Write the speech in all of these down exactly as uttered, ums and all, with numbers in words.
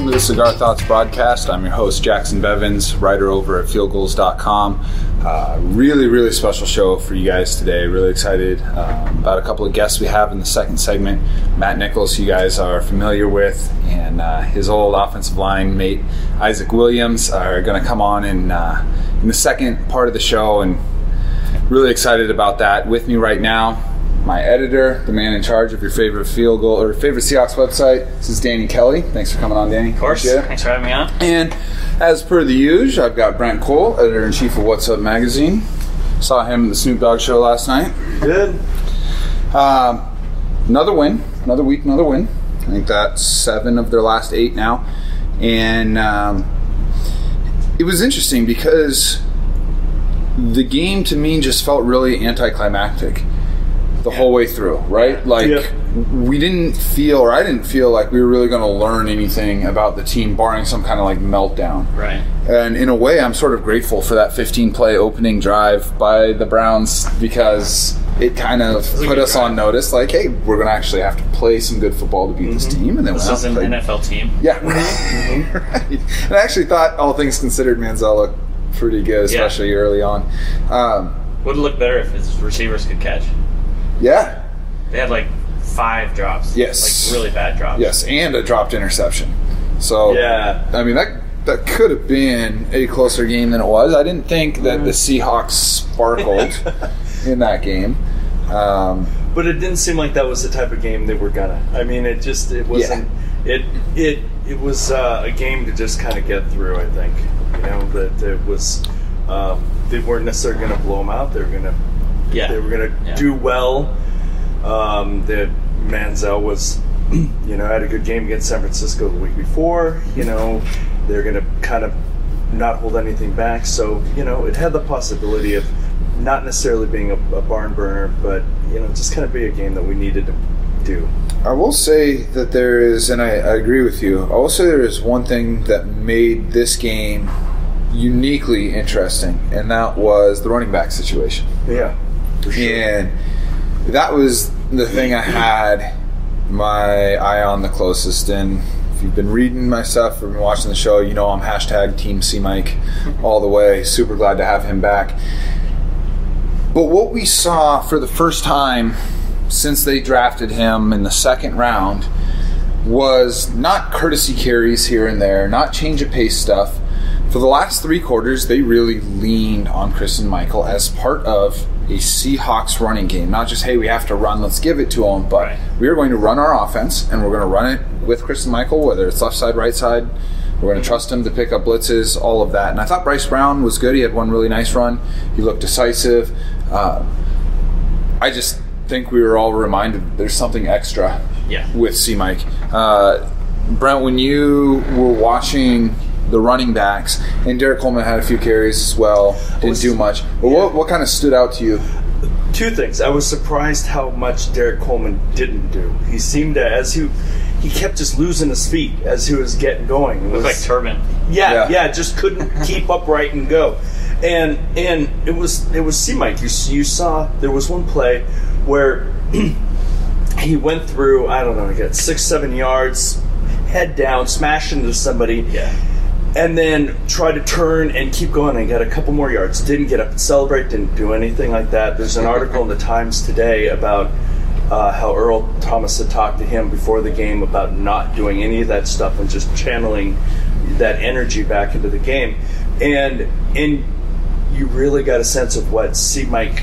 to the Cigar Thoughts broadcast. I'm your host, Jackson Bevins, writer over at field goals dot com. Uh, really, really special show for you guys today. Really excited um, about a couple of guests we have in the second segment. Matt Nichols, you guys are familiar with, and uh, his old offensive line mate, Isaac Williams, are going to come on in, uh, in the second part of the show, and really excited about that. With me right now, my editor, the man in charge of your favorite field goal or favorite Seahawks website. This is Danny Kelly. Thanks for coming on, Danny. Of course. Thanks for having me on. And as per the usual, I've got Brent Cole, editor-in-chief of What's Up Magazine. Saw him at the Snoop Dogg show last night. Good. Um, another win. Another week, another win. I think that's seven of their last eight now. And um, it was interesting because the game to me just felt really anticlimactic the whole way through, right? Like, yeah. we didn't feel, or I didn't feel like we were really going to learn anything about the team, barring some kind of like meltdown. Right. And in a way, I'm sort of grateful for that fifteen-play opening drive by the Browns because it kind of put us drive. on notice, like, hey, we're going to actually have to play some good football to beat mm-hmm. this team. And then this is an played. N F L team. Yeah. Mm-hmm. Right. And I actually thought, all things considered, Manziel looked pretty good, especially yeah. early on. Um, Would it look better if his receivers could catch? Yeah. They had like five drops. Yes. Like really bad drops. Yes, and a dropped interception. So, yeah. I mean, that that could have been a closer game than it was. I didn't think that the Seahawks sparkled in that game. Um, but it didn't seem like that was the type of game they were gonna. I mean, it just, it wasn't, yeah. it it it was uh, a game to just kind of get through, I think. You know, that it was, um, they weren't necessarily going to blow them out. They were going to, Yeah. They were going to yeah. do well. Um, the Manziel was, you know, had a good game against San Francisco the week before. You know, they're going to kind of not hold anything back. So, you know, it had the possibility of not necessarily being a, a barn burner, but, you know, just kind of be a game that we needed to do. I will say that there is, and I, I agree with you, I will say there is one thing that made this game uniquely interesting, and that was the running back situation. Yeah. For sure. And that was the thing I had my eye on the closest. And if you've been reading my stuff or been watching the show, you know I'm hashtag Team C Mike all the way. Super glad to have him back. But what we saw for the first time since they drafted him in the second round was not courtesy carries here and there, not change of pace stuff. For the last three quarters, they really leaned on Christine Michael as part of a Seahawks running game. Not just, hey, we have to run, let's give it to them, but right. we are going to run our offense, and we're going to run it with Christine Michael, whether it's left side, right side. We're going to trust him to pick up blitzes, all of that. And I thought Bryce Brown was good. He had one really nice run. He looked decisive. Uh, I just think we were all reminded there's something extra yeah. with C-Mike. Uh, Brent, when you were watching the running backs, and Derek Coleman had a few carries as well, didn't was, do much. But yeah. what, what kind of stood out to you? Two things. I was surprised how much Derek Coleman didn't do. He seemed to, as he he kept just losing his feet as he was getting going. It was like Turbin. Yeah, yeah, yeah, just couldn't keep upright and go. And and it was it was C-Mike. You you saw there was one play where he went through, I don't know, he got six, seven yards, head down, smashed into somebody. Yeah. And then tried to turn and keep going and got a couple more yards. Didn't get up and celebrate, didn't do anything like that. There's an article in the Times today about uh, how Earl Thomas had talked to him before the game about not doing any of that stuff and just channeling that energy back into the game. And and you really got a sense of what C-Mike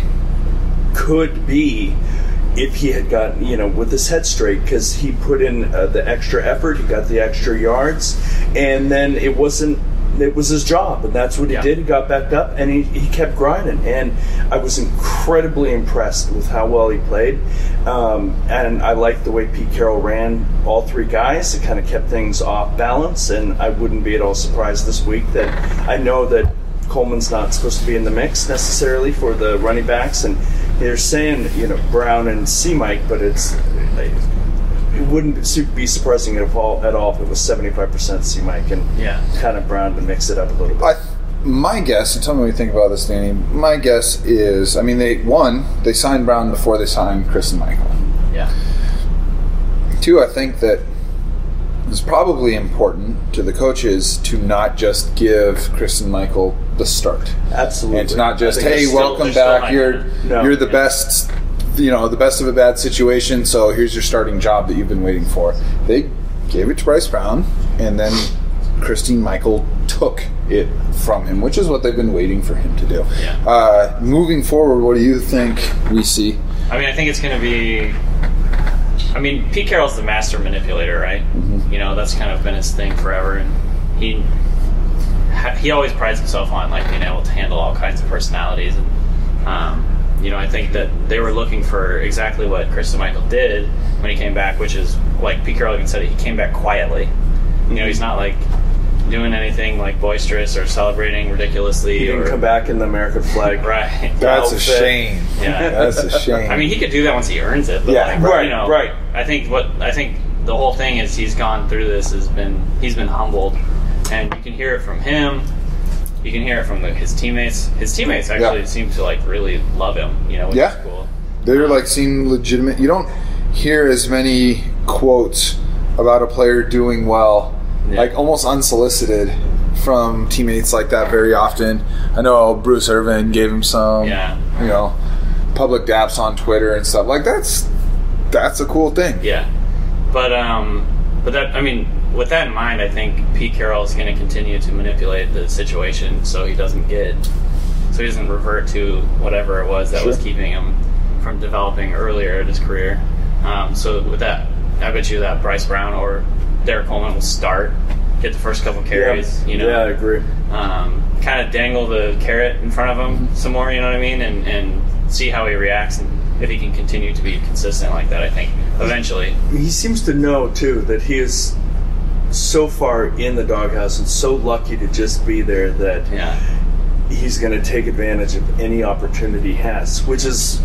could be if he had gotten, you know, with his head straight, because he put in uh, the extra effort, he got the extra yards, and then it wasn't, it was his job, and that's what he yeah. did. He got back up, and he, he kept grinding, and I was incredibly impressed with how well he played, um, and I liked the way Pete Carroll ran all three guys. It kind of kept things off balance, and I wouldn't be at all surprised this week that I know that Coleman's not supposed to be in the mix necessarily for the running backs, and they're saying, you know, Brown and C-Mike, but it's it wouldn't be surprising at all, at all if it was seventy-five percent C-Mike and yeah. kind of Brown to mix it up a little bit. I, my guess, and tell me what you think about this, Danny, my guess is, I mean, they one, they signed Brown before they signed Christine Michael. Yeah. Two, I think that it's probably important to the coaches to not just give Christine Michael the start. Absolutely. And to not just, I think hey, it's still- welcome they're back. still You're not- No. you're the best, you know, the best of a bad situation. So here's your starting job that you've been waiting for. They gave it to Bryce Brown, and then Christine Michael took it from him, which is what they've been waiting for him to do. Yeah. Uh, moving forward, what do you think we see? I mean, I think it's going to be. I mean, Pete Carroll's the master manipulator, right? Mm-hmm. You know, that's kind of been his thing forever, and he he always prides himself on like being able to handle all kinds of personalities. And um, you know, I think that they were looking for exactly what Christine Michael did when he came back, which is like Pete Carroll even said it, he came back quietly. You know, he's not like doing anything like boisterous or celebrating ridiculously. He didn't or, come back in the American flag. right. That's a outfit. shame. Yeah. That's a shame. I mean, he could do that once he earns it. But Yeah. like, Right, You know, right. I think what I think the whole thing is he's gone through this has been he's been humbled, and you can hear it from him. You can hear it from the, his teammates. His teammates actually Yeah. seem to like really love him. You know, which Yeah. is cool. They're like seem legitimate. You don't hear as many quotes about a player doing well, Yeah. like almost unsolicited, from teammates like that very often. I know Bruce Irvin gave him some, Yeah. you know, public daps on Twitter and stuff. Like that's that's a cool thing. Yeah, but um, but that I mean, with that in mind, I think Pete Carroll is going to continue to manipulate the situation so he doesn't get, so he doesn't revert to whatever it was that Sure. was keeping him from developing earlier in his career. Um, so with that, I bet you that Bryce Brown or Derek Coleman will start, get the first couple carries. Yeah. You know, Yeah, I agree. um, kind of dangle the carrot in front of him some more. You know what I mean, and and see how he reacts and if he can continue to be consistent like that. I think eventually. He seems to know too that he is so far in the doghouse and so lucky to just be there that Yeah. he's going to take advantage of any opportunity he has, which is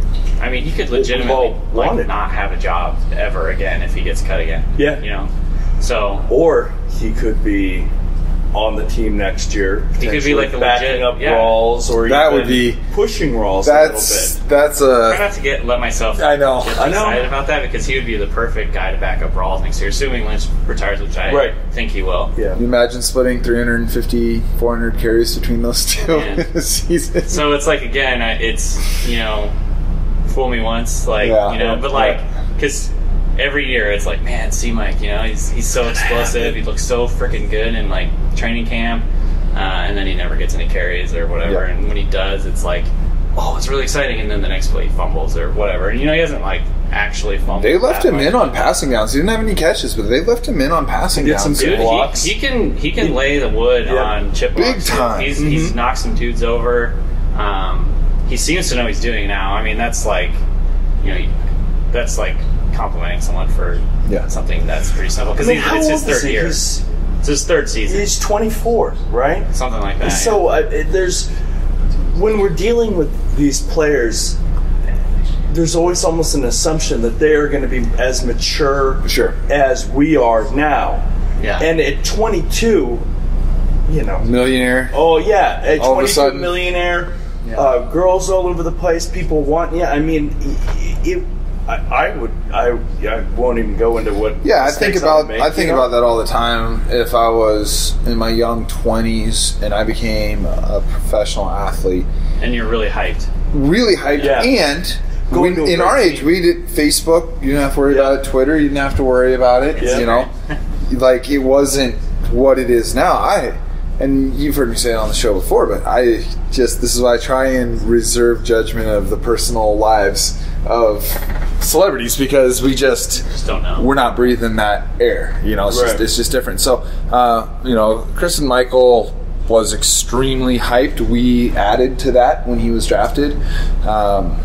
I mean, he could legitimately Well, like wanted. not have a job ever again if he gets cut again. Yeah. You know, so or he could be on the team next year. He could be like a backing legit- up yeah. Rawls, or That even would be- pushing Rawls That's a little that's try a not to get let myself. I know. get I know. excited about that because he would be the perfect guy to back up Rawls next year, assuming Lynch retires, which I Right. think he will. bit. Yeah. you imagine splitting three hundred fifty, four hundred carries between those two Yeah. in a season. So it's like again, I- it's you know, fool me once, like Yeah. you know, but like because every year it's like, man, C Mike, you know, he's he's so explosive, he looks so freaking good in like training camp, uh, and then he never gets any carries or whatever, Yeah. and when he does, it's like, oh, it's really exciting, and then the next play he fumbles or whatever, and you know he hasn't like actually fumbled. They left that him much. in on passing downs. He didn't have any catches, but they left him in on passing He did some downs. good Dude, blocks. he, he can he can lay the wood Yeah. on chip Big blocks. time. He's he's Mhm. knocked some dudes over. Um, he seems to know what he's doing now. I mean, that's like, you know, that's like complimenting someone for Yeah. something that's pretty simple because I mean, how it's his old is third he? year. He's, It's his third season, he's twenty-four, right? something like that. So uh, it- there's when we're dealing with these players, there's always almost an assumption that they are going to be as mature Sure. as we are now. yeah. And at twenty-two, you know, Millionaire. oh yeah, at All of a twenty-two, sudden- millionaire, Yeah. uh, girls all over the place, people want. Yeah, I mean, it. it I, I would. I. I won't even go into what. Yeah, I think mistakes about would make, I think you know? about that all the time. If I was in my young twenties and I became a professional athlete, and you're really hyped. really hyped, Yeah. and Going we, to a in great our age, team. we did Facebook. You didn't have to worry Yeah. about it. Twitter. You didn't have to worry about it. Yeah. You know, like it wasn't what it is now. I and you've heard me say it on the show before, but I just this is why I try and reserve judgment of the personal lives of celebrities because we just Just don't know. we're not breathing that air. You know, it's Right. just it's just different. So, uh, you know, Christine Michael was extremely hyped. We added to that when he was drafted, um,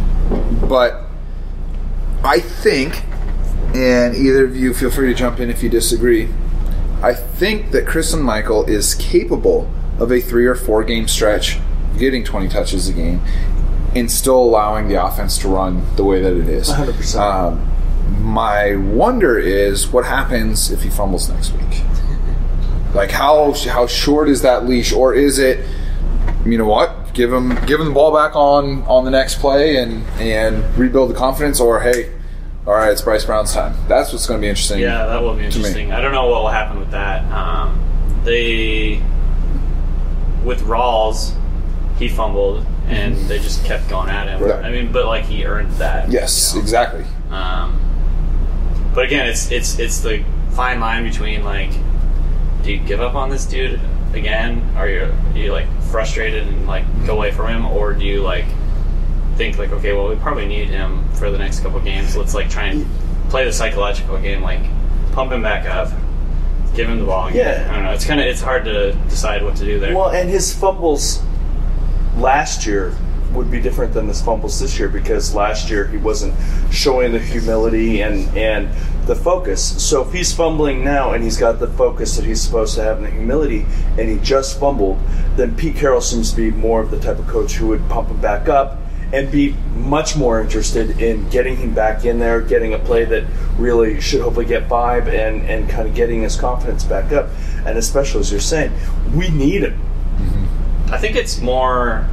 but I think, and either of you feel free to jump in if you disagree. I think that Christine Michael is capable of a three or four game stretch, getting twenty touches a game, and still allowing the offense to run the way that it is. one hundred percent. Um, my wonder is what happens if he fumbles next week. Like how how short is that leash, or is it? You know what? Give him give him the ball back on, on the next play and and rebuild the confidence, or hey, all right, it's Bryce Brown's time. That's what's going to be interesting. Yeah, that will be interesting. I don't know what will happen with that. Um, they, with Rawls, he fumbled, and they just kept going at him. Right. I mean, but like he earned that. Yes, you know? exactly. Um, but again, it's it's it's the fine line between like, do you give up on this dude again? Are you are you like frustrated and like go away from him, or do you like think like, okay, well, we probably need him for the next couple games. Let's like try and play the psychological game, like pump him back up, give him the ball again. Yeah. I don't know. It's kind of it's hard to decide what to do there. Well, and his fumbles last year would be different than his fumbles this year, because last year he wasn't showing the humility and, and the focus. So if he's fumbling now and he's got the focus that he's supposed to have and the humility, and he just fumbled, then Pete Carroll seems to be more of the type of coach who would pump him back up and be much more interested in getting him back in there, getting a play that really should hopefully get five, and, and kind of getting his confidence back up. And especially, as you're saying, we need him. Mm-hmm. I think it's more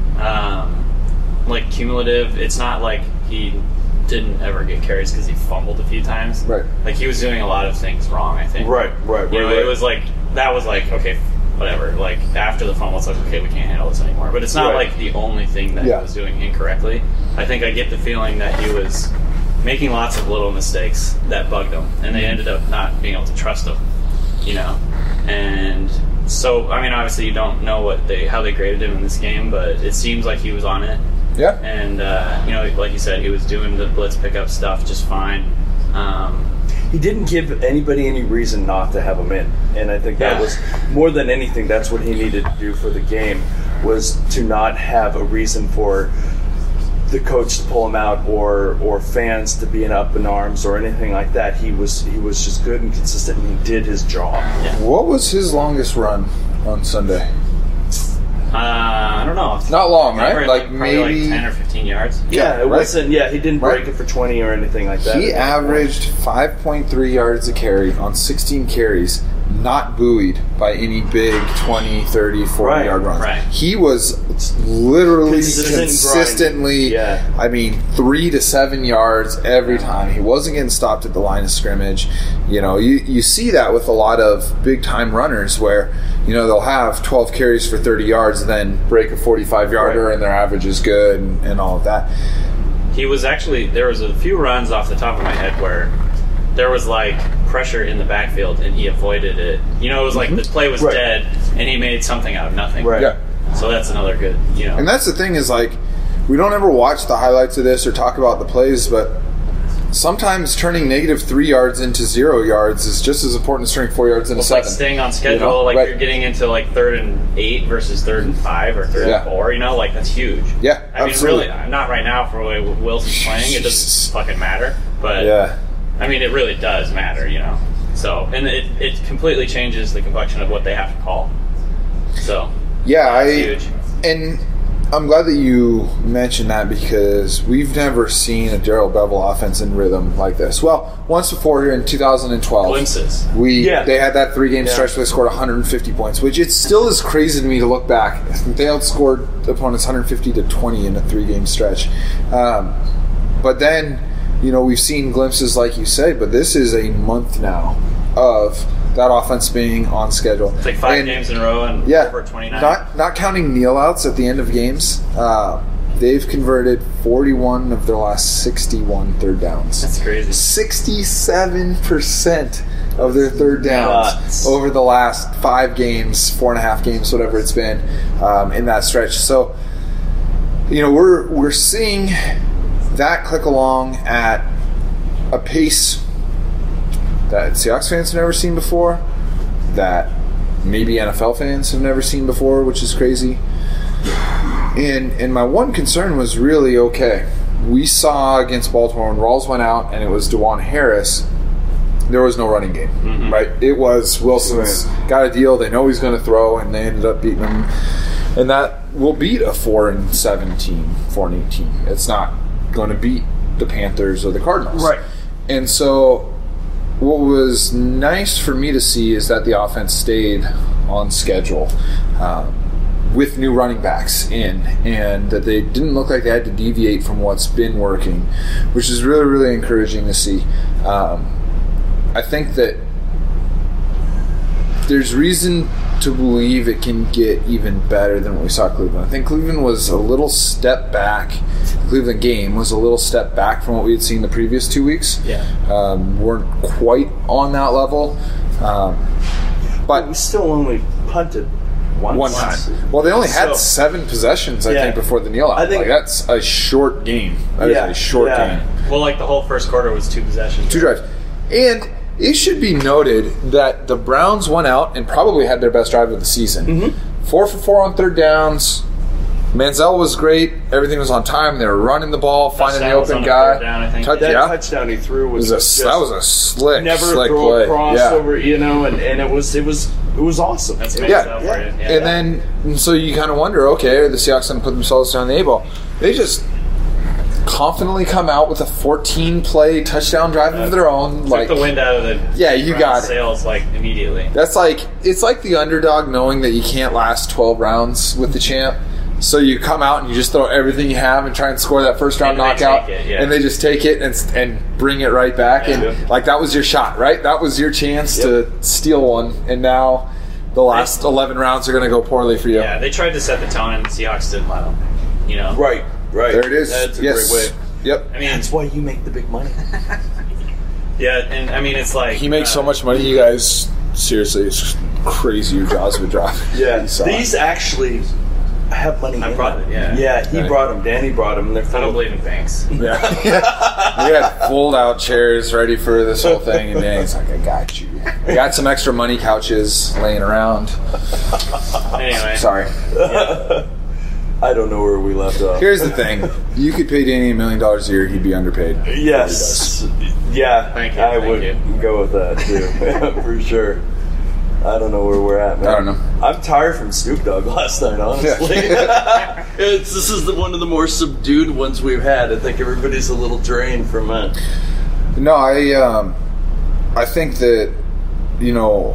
um, like cumulative. It's not like he didn't ever get carries because he fumbled a few times. Right. Like he was doing a lot of things wrong, I think. Right, right, you know, right, right. It was like, that was like, okay, whatever. Like after the fumble, it's like, okay, we can't handle this anymore. But it's not Right. like the only thing that Yeah. he was doing incorrectly. I think I get the feeling that he was making lots of little mistakes that bugged him, and they ended up not being able to trust him, you know. And so, I mean, obviously you don't know what they how they graded him in this game, but it seems like he was on it. Yeah. And uh, you know, like you said, he was doing the blitz pickup stuff just fine. Um, He didn't give anybody any reason not to have him in, and I think that Yeah. was more than anything. That's what he needed to do for the game, was to not have a reason for the coach to pull him out, or or fans to be in up in arms or anything like that. He was he was just good and consistent, and he did his job. yeah. What was his longest run on Sunday? Uh, I don't know. Not long, right? Probably Like, probably maybe like ten or fifteen yards. Yeah, it right. wasn't. Yeah, he didn't break Right. it for twenty or anything like that. He averaged five point three yards a carry on sixteen carries, not buoyed by any big twenty, thirty, forty Right, yard runs. right. He was literally Consistent consistently, grinding. Yeah. I mean, three to seven yards every time. He wasn't getting stopped at the line of scrimmage. You know, you, you see that with a lot of big time runners where, you know, they'll have twelve carries for thirty yards and then break a forty-five yarder Right. and their average is good and, and all of that. He was actually, there was a few runs off the top of my head where there was like pressure in the backfield and he avoided it. You know, it was like the play was Right. dead and he made something out of nothing. Right. Yeah. So that's another good, you know. And that's the thing is, like, we don't ever watch the highlights of this or talk about the plays, but sometimes turning negative three yards into zero yards is just as important as turning four yards into It's seven. like staying on schedule, You know? like Right. you're getting into like third and eight versus third and five or third Yeah. and four, you know, like that's huge. Yeah, I absolutely. mean, really, not right now for the way Wilson's playing, it Jesus. doesn't fucking matter. But, Yeah. I mean, it really does matter, you know. So, and it, it completely changes the complexion of what they have to call. So, Yeah, I huge. and I'm glad that you mentioned that because we've never seen a Darrell Bevel offense in rhythm like this. Well, once before here in two thousand twelve. Glimpses. We Yeah. they had that three game Yeah. stretch where they scored one hundred fifty points, which it still is crazy to me to look back. They outscored opponents one hundred fifty to twenty in a three game stretch. Um, but then, you know, we've seen glimpses like you say, but this is a month now of that offense being on schedule. It's like five And- games in a row and yeah, over twenty-nine. Not not counting kneel outs at the end of games. Uh, they've converted forty-one of their last sixty-one third downs. That's crazy. sixty-seven percent of their third downs Nuts. over the last five games, four and a half games, whatever it's been, um, in that stretch. So, you know, we're we're seeing that click along at a pace that Seahawks fans have never seen before, that maybe N F L fans have never seen before, which is crazy. And and my one concern was really, okay, we saw against Baltimore when Rawls went out and it was DeJuan Harris, there was no running game, Mm-hmm. right? It was Wilson's got a deal, they know he's going to throw, and they ended up beating him. And that will beat a four and seventeen, four and eighteen. It's not going to beat the Panthers or the Cardinals. Right. And so what was nice for me to see is that the offense stayed on schedule. Um, with new running backs in, and that they didn't look like they had to deviate from what's been working, which is really, really encouraging to see. Um, I think that there's reason to believe it can get even better than what we saw at Cleveland. I think Cleveland was a little step back. The Cleveland game was a little step back from what we had seen the previous two weeks. Yeah. Um, weren't quite on that level. Um, but we still only punted once. One time. Well, they only had So- seven possessions, I Yeah. think, before the kneel out. I think- like, that's a short game. That Yeah, is a short yeah. game. Well, like the whole first quarter was two possessions. Two drives. And it should be noted that the Browns went out and probably had their best drive of the season. Mm-hmm. Four for four on third downs. Manziel was great. Everything was on time. They were running the ball, finding the Touchdown was open on a guy. third down, I think. Touch- That yeah. touchdown he threw It was, was a, just that was a slick, never slick throw play. a cross yeah. over, you know, and, and it was it was it was awesome. That's It mixed Yeah. up for Yeah. you. Yeah. And then, and so you kind of wonder, okay, are the Seahawks going to put themselves down the A-ball? They just confidently come out with a fourteen-play touchdown drive of their own. Took Like the wind out of the Yeah, you Browns' got it. sails like immediately. That's like it's like the underdog knowing that you can't last twelve rounds with the champ. So you come out and you just throw everything you have and try and score that first round And they knockout, take it, yeah. and they just take it and and bring it right back. Yeah. And like that was your shot, right? That was your chance Yep. to steal one. And now the last eleven rounds are going to go poorly for you. Yeah, they tried to set the tone, and the Seahawks didn't let them. You know, Right, right. There it is. That's a yes. great way. Yep. I mean, That's why you make the big money. yeah, and I mean, it's like He makes uh, so much money, you guys. Seriously, it's crazy. Your jaws would drop. Yeah, You saw these it. actually have money. I in brought them. it, yeah. yeah. He Right. brought them. Danny brought them. And they're I full don't of believe in banks. Yeah. We had fold out chairs ready for this whole thing, and Danny's like, I got you. We got some extra money couches laying around. Anyway, Sorry. I don't know where we left off. Here's the thing. You could pay Danny a million dollars a year, he'd be underpaid. Yes. Yeah. Thank you, I thank would you. go with that too, for sure. I don't know where we're at, man. I don't know. I'm tired from Snoop Dogg last night, honestly. it's, this is the, one of the more subdued ones we've had. I think everybody's a little drained from it. No, I um, I think that, you know,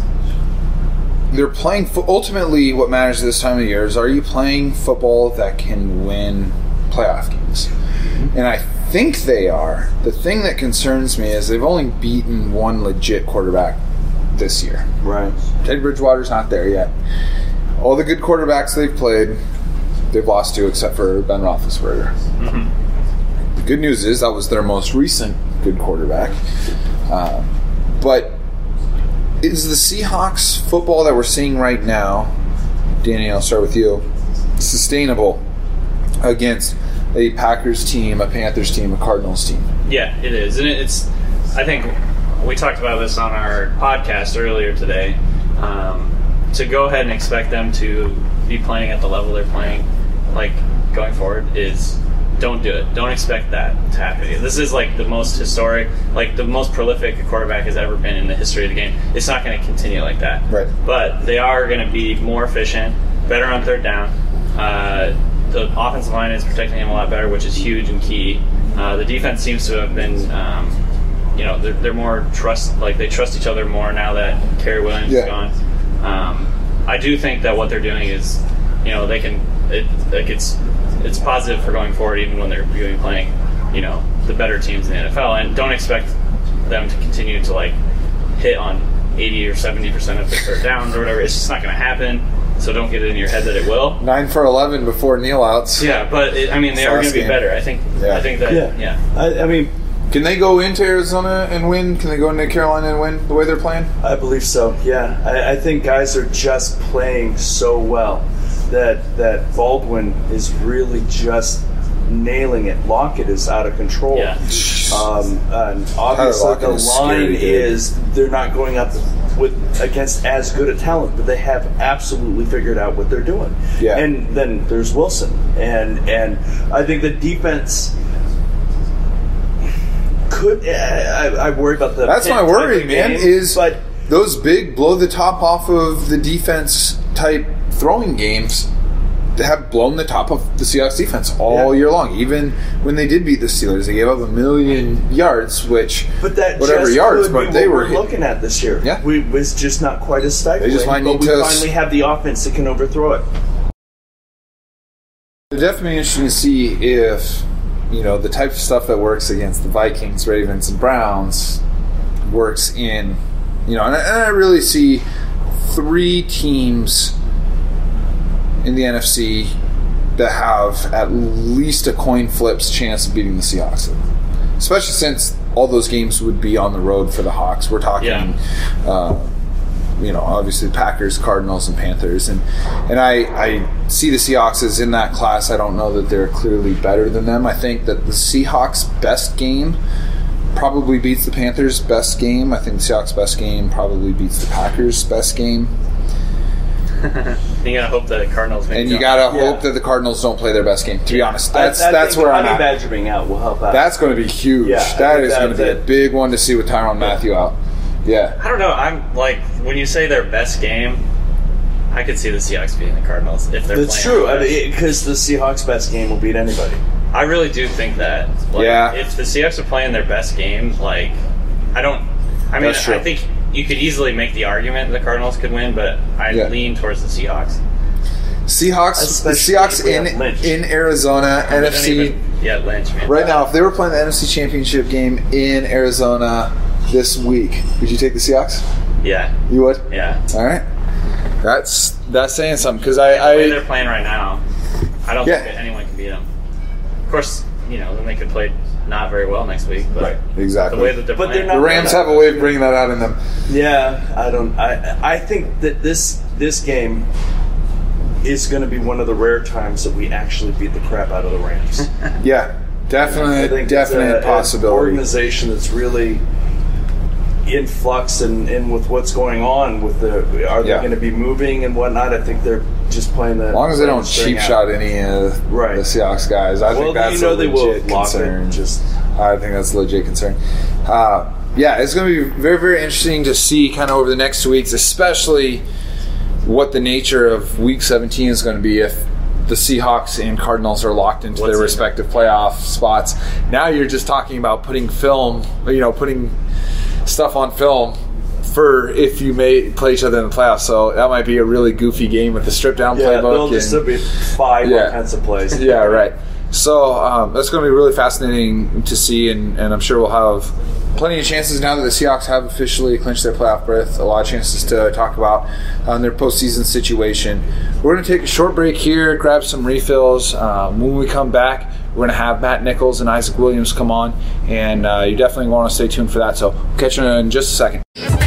they're playing fo- ultimately what matters this time of year is, are you playing football that can win playoff games? And I think they are. The thing that concerns me is they've only beaten one legit quarterback this year. Right. Teddy Bridgewater's not there yet. All the good quarterbacks they've played, they've lost to except for Ben Roethlisberger. Mm-hmm. The good news is that was their most recent good quarterback. Um, but is the Seahawks football that we're seeing right now, Danny, I'll start with you, sustainable against a Packers team, a Panthers team, a Cardinals team? yeah, it is, and it's. I think we talked about this on our podcast earlier today. Um, to go ahead and expect them to be playing at the level they're playing, like going forward, is don't do it. Don't expect that to happen. This is like the most historic, like the most prolific a quarterback has ever been in the history of the game. It's not going to continue like that. Right. But they are going to be more efficient, better on third down. Uh, the offensive line is protecting him a lot better, which is huge and key. Uh, the defense seems to have been, um, you know, they're, they're more trust, like they trust each other more now that Kerry Williams Yeah. is gone. Um, I do think that what they're doing is, you know, they can, it, like it's, it's positive for going forward, even when they're really playing, you know, the better teams in the N F L, and don't expect them to continue to like hit on eighty or seventy percent of their third downs or whatever. It's just not going to happen. So don't get it in your head that it will. Nine for eleven before kneel outs. Yeah, but it, I mean, they are going Last to be game. better. I think. Yeah. I think that. Yeah. Yeah. I, I mean, Can they go into Arizona and win? Can they go into Carolina and win the way they're playing? I believe so. Yeah, I, I think guys are just playing so well that that Baldwin is really just nailing it. Lockett is out of control. Yeah. Um, and obviously Lockett the is line scary good. is they're not going up with against as good a talent, but they have absolutely figured out what they're doing. Yeah. And then there's Wilson, and and I think the defense could. I, I worry about the. That's pit my type worry, of man, game, is but those big blow the top off of the defense type throwing games have blown the top of the Seahawks defense all Yeah. year long. Even when they did beat the Steelers, they gave up a million yards, which But that whatever just yards, could but be they what were we're hit- looking at this year. Yeah. we was just not quite as stifling. They just might but need we to- finally have the offense that can overthrow it. it'd definitely be interesting to see if, you know, the type of stuff that works against the Vikings, Ravens, and Browns works in, you know, and I, and I really see three teams in the N F C that have at least a coin flip's chance of beating the Seahawks. Especially since all those games would be on the road for the Hawks. We're talking, Yeah. uh, you know, obviously Packers, Cardinals, and Panthers. And and I, I see the Seahawks as in that class. I don't know that they're clearly better than them. I think that the Seahawks' best game probably beats the Panthers' best game. I think the Seahawks' best game probably beats the Packers' best game. You gotta hope the Cardinals make And you it. gotta Yeah. hope that the Cardinals don't play their best game. To be honest, I- that's I that's think where I'm Honey at. Badger being out will help out. That's going to be huge. Yeah, I that think is that- going to be that- a big one to see with Tyrann Mathieu out. Yeah. I don't know. I'm like when you say their best game, I could see the Seahawks beating the Cardinals if they're. That's playing true, their best. because the Seahawks' best game will beat anybody. I really do think that. Like, Yeah. If the Seahawks are playing their best game, like, I don't. I mean, That's true. I think you could easily make the argument the Cardinals could win, but I Yeah. lean towards the Seahawks. Seahawks, the Especially Seahawks if we in have Lynch. in Arizona, They N don't F C. even- yeah, Lynch, man. Right now, if they were playing the N F C Championship game in Arizona this week, would you take the Seahawks? Yeah, You would. yeah. All right. That's that's saying something because I, The way they're I playing right now, I don't Yeah. think that anyone can beat them. Of course, you know, then they could play not very well next week, but Right. exactly. the way that they're But they're playing, not- the Rams have a way of bringing that out in them. Yeah, I don't. I I think that this this game is going to be one of the rare times that we actually beat the crap out of the Rams. Yeah, I definite, think definite it's a, possibility. An organization that's really in flux and, and with what's going on with the are they Yeah. going to be moving and whatnot. I think they're just playing the. As long as they don't string cheap out. shot any of Right. the Seahawks guys, I Well, think that's you know a they will legit lock it. concern. Just I think that's a legit concern. Uh, yeah, it's going to be very, very interesting to see kind of over the next two weeks, especially what the nature of Week seventeen is going to be if the Seahawks and Cardinals are locked into What's their it? respective playoff spots. Now you're just talking about putting film, you know, putting stuff on film for if you may play each other in the playoffs. So that might be a really goofy game with the strip down yeah, playbook. there'll just and- there'll be five Yeah. offensive plays. yeah, right. So um, that's going to be really fascinating to see, and, and I'm sure we'll have plenty of chances now that the Seahawks have officially clinched their playoff berth. A lot of chances to talk about um, their postseason situation. We're going to take a short break here, grab some refills. Um, when we come back, we're going to have Matt Nichols and Isaac Williams come on, and uh, you definitely want to stay tuned for that. So we'll catch you in just a second.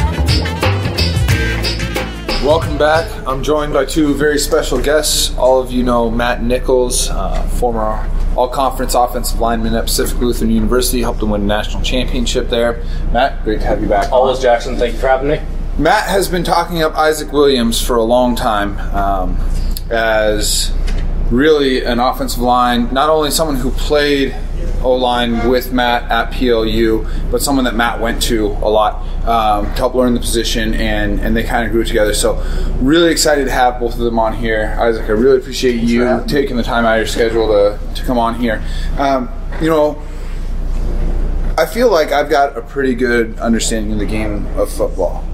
Welcome back. I'm joined by two very special guests. All of you know Matt Nichols, uh, former all-conference offensive lineman at Pacific Lutheran University, helped them win a national championship there. Matt, great to have you back. Always, Jackson. Thank you for having me. Matt has been talking up Isaac Williams for a long time um, as really an offensive line, not only someone who played O-line with Matt at P L U, but someone that Matt went to a lot um, to help learn the position, and, and they kind of grew together. So really excited to have both of them on here. Isaac, I really appreciate you taking the time out of your schedule to, to come on here. Um, you know, I feel like I've got a pretty good understanding of the game of football.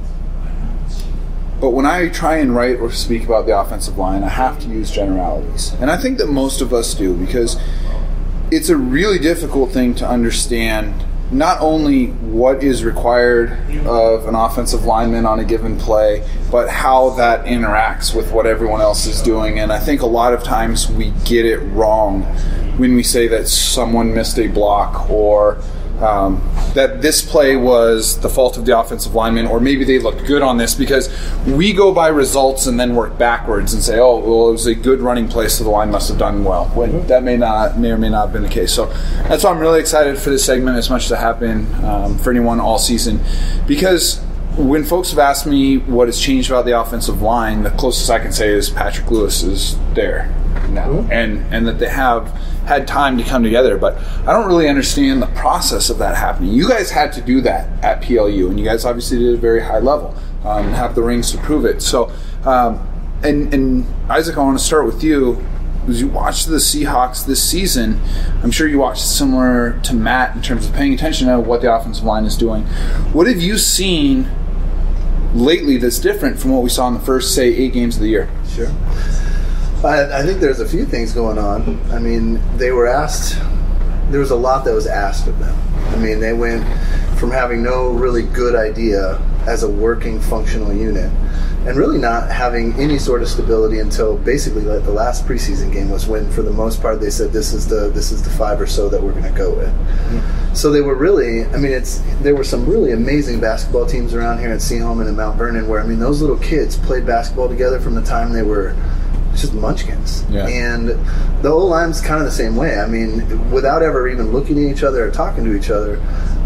But when I try and write or speak about the offensive line, I have to use generalities. And I think that most of us do, because it's a really difficult thing to understand not only what is required of an offensive lineman on a given play, but how that interacts with what everyone else is doing. And I think a lot of times we get it wrong when we say that someone missed a block, or um, that this play was the fault of the offensive lineman, or maybe they looked good on this, because we go by results and then work backwards and say, oh, well, it was a good running play, so the line must have done well, when that may not, may or may not have been the case. So that's why I'm really excited for this segment, as much as it happened um, for anyone all season, because when folks have asked me what has changed about the offensive line, the closest I can say is Patrick Lewis is there now, mm-hmm. and and that they have had time to come together. But I don't really understand the process of that happening. You guys had to do that at P L U, and you guys obviously did it at a very high level, um, and have the rings to prove it. So, um, and and Isaac, I want to start with you. As you watched the Seahawks this season, I'm sure you watched similar to Matt in terms of paying attention to what the offensive line is doing. What have you seen lately that's different from what we saw in the first, say, eight games of the year? Sure. I, I think there's a few things going on. I mean, they were asked, there was a lot that was asked of them. I mean, they went from having no really good idea as a working functional unit and really not having any sort of stability until basically like the last preseason game was when, for the most part, they said this is the this is the five or so that we're going to go with. Mm-hmm. So they were really, I mean, it's there were some really amazing basketball teams around here at Seaholm and Mount Vernon where, I mean, those little kids played basketball together from the time they were just munchkins. Yeah. And the O-line's kind of the same way. I mean, without ever even looking at each other or talking to each other,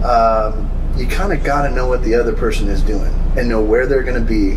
um, you kind of got to know what the other person is doing and know where they're going to be.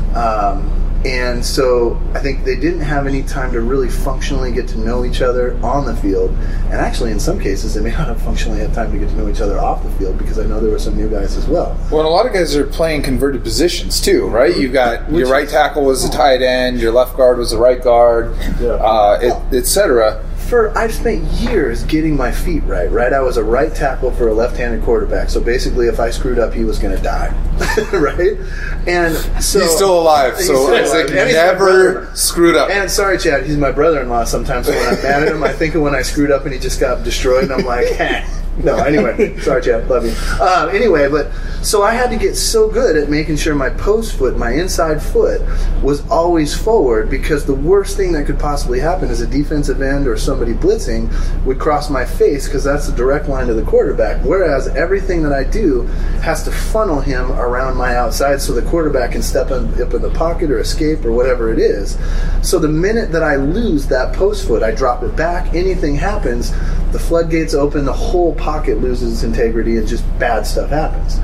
Um, and so I think they didn't have any time to really functionally get to know each other on the field. And actually, in some cases, they may not have functionally had time to get to know each other off the field because I know there were some new guys as well. Well, and a lot of guys are playing converted positions too, right? You've got Which your right tackle was a tight end, your left guard was a right guard, yeah. uh, et, et cetera. For I've spent years getting my feet right, right? I was a right tackle for a left-handed quarterback. So basically, if I screwed up, he was going to die, right? And so he's still alive. So still Isaac alive. never screwed up. And sorry, Chad, he's my brother-in-law. Sometimes so when I'm mad at him, I think of when I screwed up and he just got destroyed, and I'm like, eh. No, anyway, sorry, Chad, love you. Uh, anyway, but so I had to get so good at making sure my post foot, my inside foot, was always forward because the worst thing that could possibly happen is a defensive end or somebody blitzing would cross my face because that's the direct line to the quarterback. Whereas everything that I do has to funnel him around my outside so the quarterback can step in, up in the pocket or escape or whatever it is. So the minute that I lose that post foot, I drop it back, anything happens, the floodgates open, the whole pocket loses its integrity and just bad stuff happens.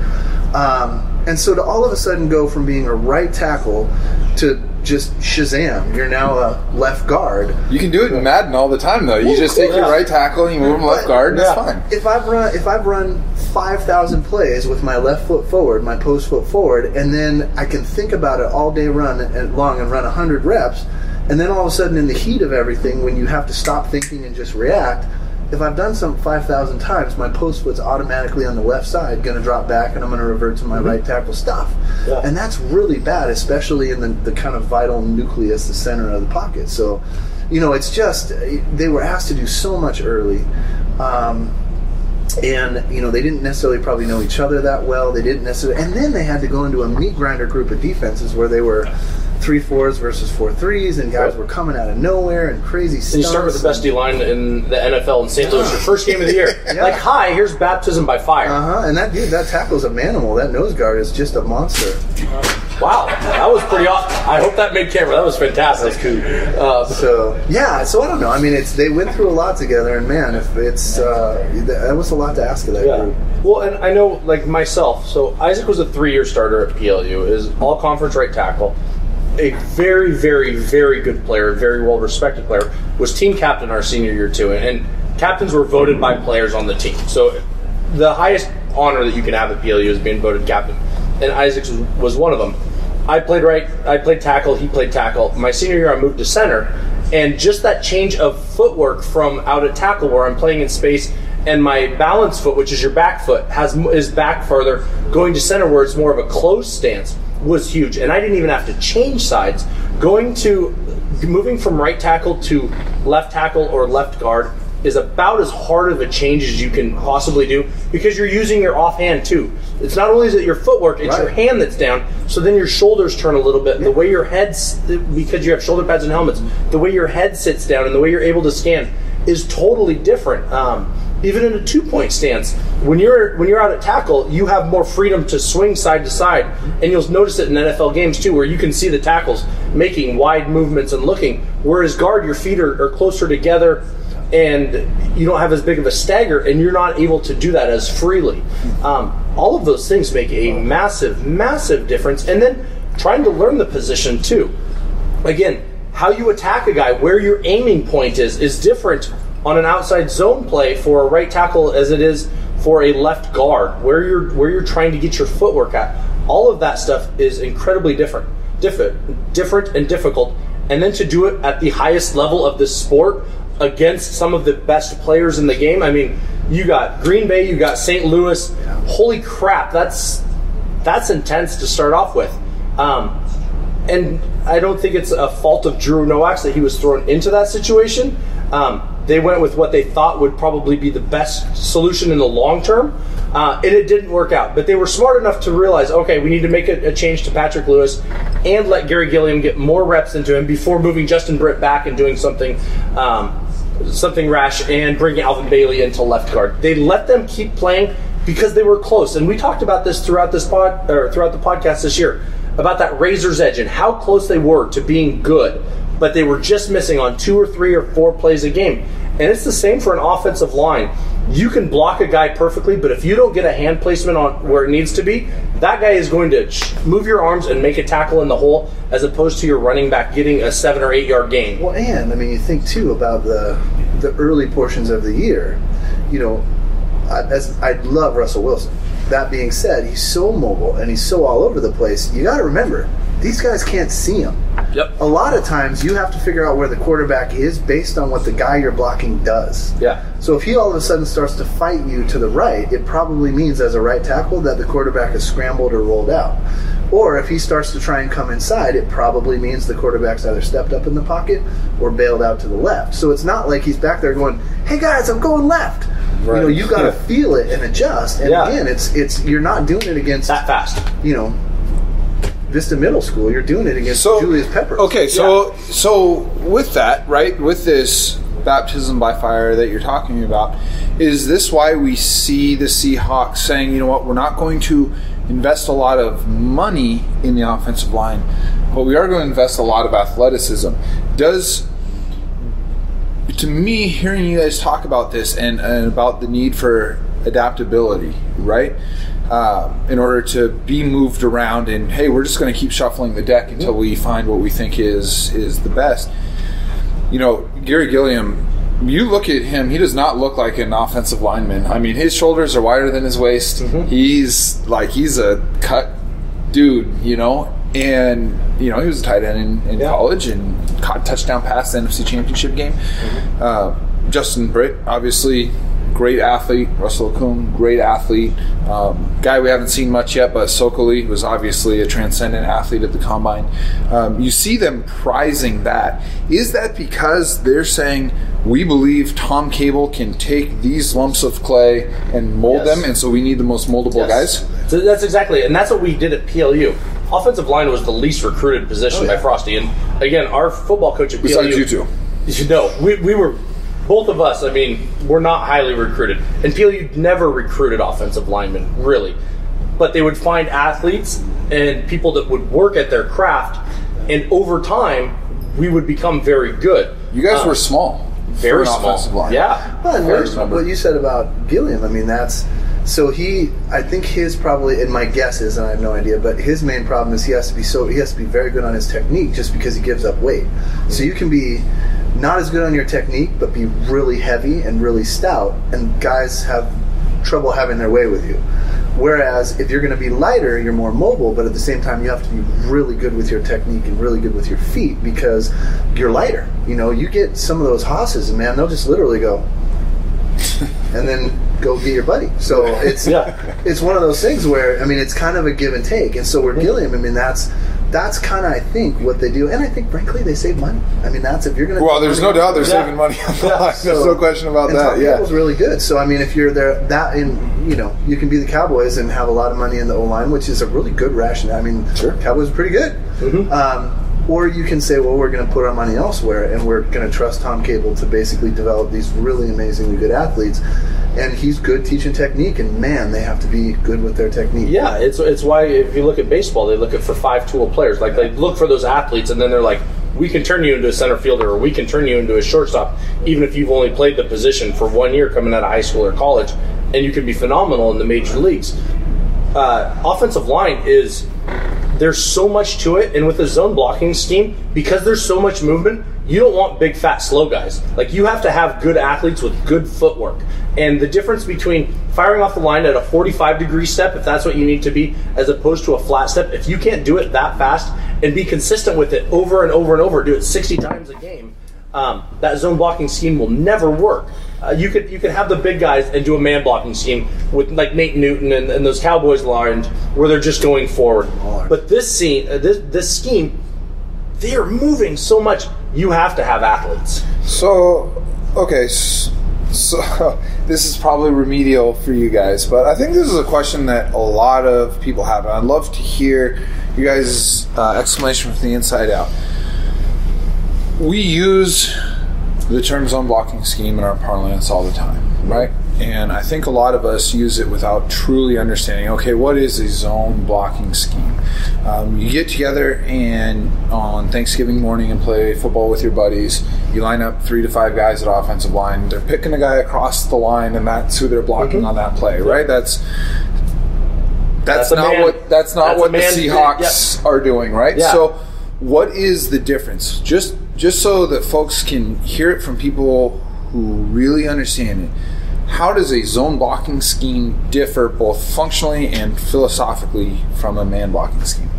Um, and so to all of a sudden go from being a right tackle to just Shazam, you're now a left guard. You can do it in Madden all the time, though. You well, just cool, take yeah. your right tackle and you move him left guard, and yeah. it's fine. If I've run, if I've run five thousand plays with my left foot forward, my post foot forward, and then I can think about it all day run and long and run one hundred reps, and then all of a sudden in the heat of everything, when you have to stop thinking and just react, if I've done something five thousand times, my post foot's automatically on the left side, going to drop back, and I'm going to revert to my mm-hmm. right tackle stuff. Yeah. And that's really bad, especially in the, the kind of vital nucleus, the center of the pocket. So, you know, it's just, they were asked to do so much early. Um, and, you know, they didn't necessarily probably know each other that well. They didn't necessarily, and then they had to go into a meat grinder group of defenses where they were three fours versus four threes, and guys were coming out of nowhere and crazy stuff. And you start with the best D line in the N F L in Saint Louis, your first game of the year. Yeah. Like, hi, here's baptism by fire. Uh huh. And that dude, that tackle's a manimal. That nose guard is just a monster. Wow, that was pretty awesome. I hope that made camera. That was fantastic. That's cool. Uh, so yeah, so I don't know. I mean, it's they went through a lot together, and man, if it's uh, that was a lot to ask of that yeah. group. Well, and I know, like myself, so Isaac was a three-year starter at P L U, is all-conference right tackle. A very, very, very good player, very well-respected player, was team captain our senior year too, and, and captains were voted by players on the team. So the highest honor that you can have at P L U is being voted captain, and Isaac was, was one of them. I played right, I played tackle, he played tackle. My senior year I moved to center, and just that change of footwork from out at tackle where I'm playing in space and my balance foot, which is your back foot, has is back further, going to center where it's more of a closed stance, was huge. And I didn't even have to change sides. Going to, moving from right tackle to left tackle or left guard is about as hard of a change as you can possibly do because you're using your offhand too. It's not only is it your footwork, it's right. your hand that's down, so then your shoulders turn a little bit. Yeah. The way your head, because you have shoulder pads and helmets, the way your head sits down and the way you're able to stand is totally different. Um, even in a two-point stance, when you're when you're out at tackle, you have more freedom to swing side to side, and you'll notice it in N F L games too, where you can see the tackles making wide movements and looking. Whereas guard, your feet are, are closer together, and you don't have as big of a stagger, and you're not able to do that as freely. Um, all of those things make a massive, massive difference. And then trying to learn the position too. Again, how you attack a guy, where your aiming point is, is different on an outside zone play for a right tackle as it is for a left guard, where you're where you're trying to get your footwork at. All of that stuff is incredibly different, different, different and difficult. And then to do it at the highest level of this sport against some of the best players in the game. I mean, you got Green Bay, you got Saint Louis. Holy crap, that's that's intense to start off with. Um, and I don't think it's a fault of Drew Nowak's that he was thrown into that situation. Um, they went with what they thought would probably be the best solution in the long term, uh, and it didn't work out. But they were smart enough to realize, okay, we need to make a, a change to Patrick Lewis and let Gary Gilliam get more reps into him before moving Justin Britt back and doing something um, something rash and bringing Alvin Bailey into left guard. They let them keep playing because they were close, and we talked about this throughout this pod or throughout the podcast this year about that razor's edge and how close they were to being good, but they were just missing on two or three or four plays a game. And it's the same for an offensive line. You can block a guy perfectly, but if you don't get a hand placement on where it needs to be, that guy is going to move your arms and make a tackle in the hole, as opposed to your running back getting a seven or eight yard gain. Well, and I mean, you think too about the the early portions of the year. You know, I, as I love Russell Wilson. That being said, he's so mobile and he's so all over the place. You got to remember, these guys can't see him. Yep. A lot of times you have to figure out where the quarterback is based on what the guy you're blocking does. Yeah. So if he all of a sudden starts to fight you to the right, it probably means as a right tackle that the quarterback is scrambled or rolled out. Or if he starts to try and come inside, it probably means the quarterback's either stepped up in the pocket or bailed out to the left. So it's not like he's back there going, "Hey guys, I'm going left." Right. You know, you got to feel it and adjust. And yeah. again, it's it's you're not doing it against that fast. You know, Vista Middle School. You're doing it against so, Julius Peppers. Okay, so yeah. so with that, right, with this baptism by fire that you're talking about, is this why we see the Seahawks saying, you know what, we're not going to invest a lot of money in the offensive line, but we are going to invest a lot of athleticism? Does To me, hearing you guys talk about this and, and about the need for adaptability, right, uh, in order to be moved around, and hey, we're just going to keep shuffling the deck until we find what we think is is the best. You know, Gary Gilliam, you look at him, he does not look like an offensive lineman. I mean, his shoulders are wider than his waist. Mm-hmm. He's like, he's a cut dude, you know, and, you know, he was a tight end in, in yeah. college and caught a touchdown pass in the N F C Championship game. Mm-hmm. Uh, Justin Britt, obviously, great athlete. Russell Okung, great athlete. Um, guy we haven't seen much yet, but Sokoli was obviously a transcendent athlete at the Combine. Um, you see them prizing that. Is that because they're saying, we believe Tom Cable can take these lumps of clay and mold yes. them, and so we need the most moldable yes. guys? So that's exactly it. And that's what we did at P L U. Offensive line was the least recruited position oh, yeah. by Frosty. And again, our football coach at P L U... Besides you two. You know, we, we were... Both of us, I mean, we're not highly recruited. And P L U never recruited offensive linemen, really. But they would find athletes and people that would work at their craft, and over time, we would become very good. You guys um, were small. Very for an small. Offensive line. Yeah. Well, what, what you said about Gilliam, I mean, that's... So he, I think his probably, and my guess is, and I have no idea, but his main problem is he has to be so he has to be very good on his technique just because he gives up weight. So you can be not as good on your technique, but be really heavy and really stout, and guys have trouble having their way with you. Whereas if you're going to be lighter, you're more mobile, but at the same time you have to be really good with your technique and really good with your feet because you're lighter. You know, you get some of those hosses, and man, they'll just literally go and then go get your buddy. So it's yeah. it's one of those things where, I mean, it's kind of a give and take. And so we're Gilliam, I mean, that's that's kind of, I think, what they do. And I think, frankly, they save money. I mean, that's if you're going to... Well, there's no doubt they're yeah. saving money on the line. So, there's no question about and that. Tom yeah. Cable's really good. So, I mean, if you're there, that in, you know, you can be the Cowboys and have a lot of money in the O-line, which is a really good rationale. I mean, sure. Cowboys are pretty good. Mm-hmm. Um, or you can say, well, we're going to put our money elsewhere, and we're going to trust Tom Cable to basically develop these really amazingly good athletes. And he's good teaching technique, and man, they have to be good with their technique. Yeah, it's it's why if you look at baseball, they look at for five-tool players. Like they look for those athletes, and then they're like, we can turn you into a center fielder, or we can turn you into a shortstop, even if you've only played the position for one year coming out of high school or college, and you can be phenomenal in the major leagues. Uh, offensive line is, there's so much to it, and with the zone blocking scheme, because there's so much movement, you don't want big, fat, slow guys. Like, you have to have good athletes with good footwork. And the difference between firing off the line at a forty-five degree step, if that's what you need to be, as opposed to a flat step, if you can't do it that fast and be consistent with it over and over and over, do it sixty times a game, um, that zone blocking scheme will never work. Uh, you could you could have the big guys and do a man blocking scheme with like Nate Newton and, and those Cowboys lines where they're just going forward. But this scene, uh, this this scheme they are moving so much. You have to have athletes. So, okay, so, so this is probably remedial for you guys, but I think this is a question that a lot of people have, and I'd love to hear you guys' uh, explanation from the inside out. We use the term zone blocking scheme in our parlance all the time, right? And I think a lot of us use it without truly understanding, okay, what is a zone blocking scheme? Um, you get together and on Thanksgiving morning and play football with your buddies. You line up three to five guys at offensive line. They're picking a guy across the line, and that's who they're blocking mm-hmm. on that play, right? That's that's, that's not man, what that's not that's what the Seahawks yep. are doing, right? Yeah. So, what is the difference? Just just so that folks can hear it from people who really understand it. How does a zone blocking scheme differ both functionally and philosophically from a man blocking scheme?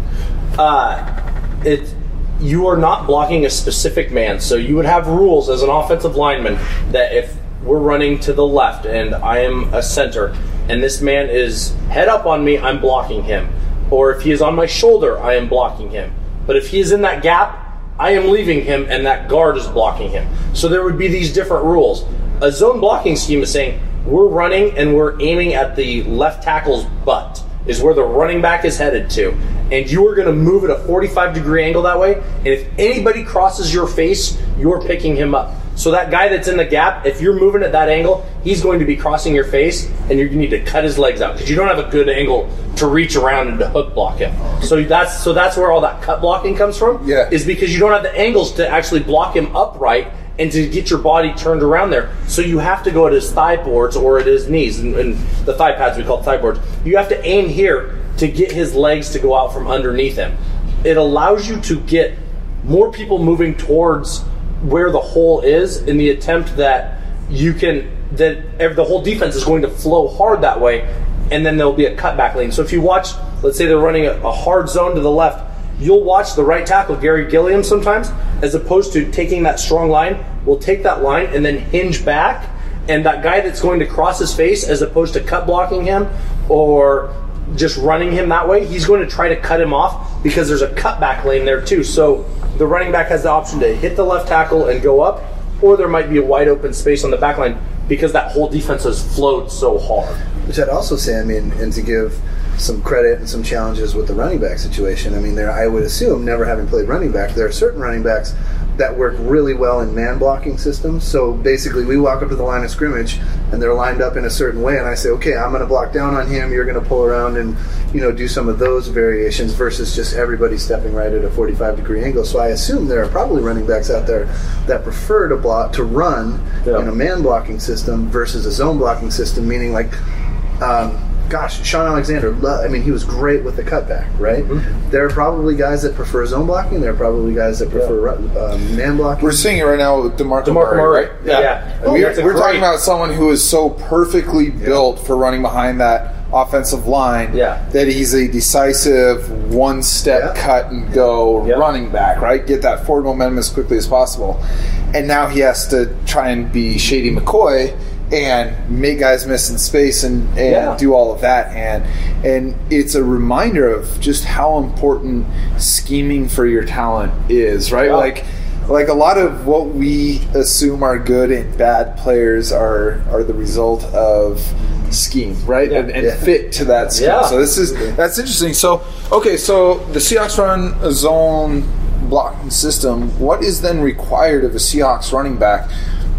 Uh, it you are not blocking a specific man. So you would have rules as an offensive lineman that if we're running to the left and I am a center and this man is head up on me, I'm blocking him. Or if he is on my shoulder, I am blocking him. But if he is in that gap, I am leaving him and that guard is blocking him. So there would be these different rules. A zone blocking scheme is saying we're running and we're aiming at the left tackle's butt, is where the running back is headed to. And you are going to move at a forty-five degree angle that way. And if anybody crosses your face, you're picking him up. So that guy that's in the gap, if you're moving at that angle, he's going to be crossing your face, and you need to cut his legs out because you don't have a good angle to reach around and to hook block him. So that's so that's where all that cut blocking comes from. Yeah. Is because you don't have the angles to actually block him upright and to get your body turned around there. So you have to go at his thigh boards or at his knees, and, and the thigh pads we call thigh boards. You have to aim here to get his legs to go out from underneath him. It allows you to get more people moving towards where the hole is in the attempt that you can, that the whole defense is going to flow hard that way, and then there'll be a cutback lane. So if you watch, let's say they're running a, a hard zone to the left, you'll watch the right tackle, Gary Gilliam, sometimes, as opposed to taking that strong line, will take that line and then hinge back, and that guy that's going to cross his face, as opposed to cut blocking him or just running him that way, he's going to try to cut him off because there's a cutback lane there too. So the running back has the option to hit the left tackle and go up, or there might be a wide open space on the back line because that whole defense has flowed so hard. Which I'd also say, I mean, and to give some credit and some challenges with the running back situation, I mean, there I would assume, never having played running back, there are certain running backs that work really well in man blocking systems. So basically we walk up to the line of scrimmage and they're lined up in a certain way, and I say, okay, I'm going to block down on him, you're going to pull around and, you know, do some of those variations versus just everybody stepping right at a forty-five degree angle. So I assume there are probably running backs out there that prefer to block to run yeah. in a man blocking system versus a zone blocking system, meaning like um, gosh, Sean Alexander, I mean, he was great with the cutback, right? Mm-hmm. There are probably guys that prefer zone blocking. There are probably guys that prefer yeah. uh, man blocking. We're seeing it right now with DeMarco, DeMarco Murray, Murray, right? Yeah. yeah. Oh, we're we're great. talking about someone who is so perfectly yeah. built for running behind that offensive line yeah. that he's a decisive one-step yeah. cut and go yeah. running back, right? Get that forward momentum as quickly as possible. And now he has to try and be Shady McCoy and make guys miss in space and, and yeah. do all of that. And and it's a reminder of just how important scheming for your talent is, right? Yeah. Like like a lot of what we assume are good and bad players are are the result of scheme, right? Yeah. And, and yeah. fit to that scheme. Yeah. So this is that's interesting. So okay, so the Seahawks run a zone blocking system. What is then required of a Seahawks running back?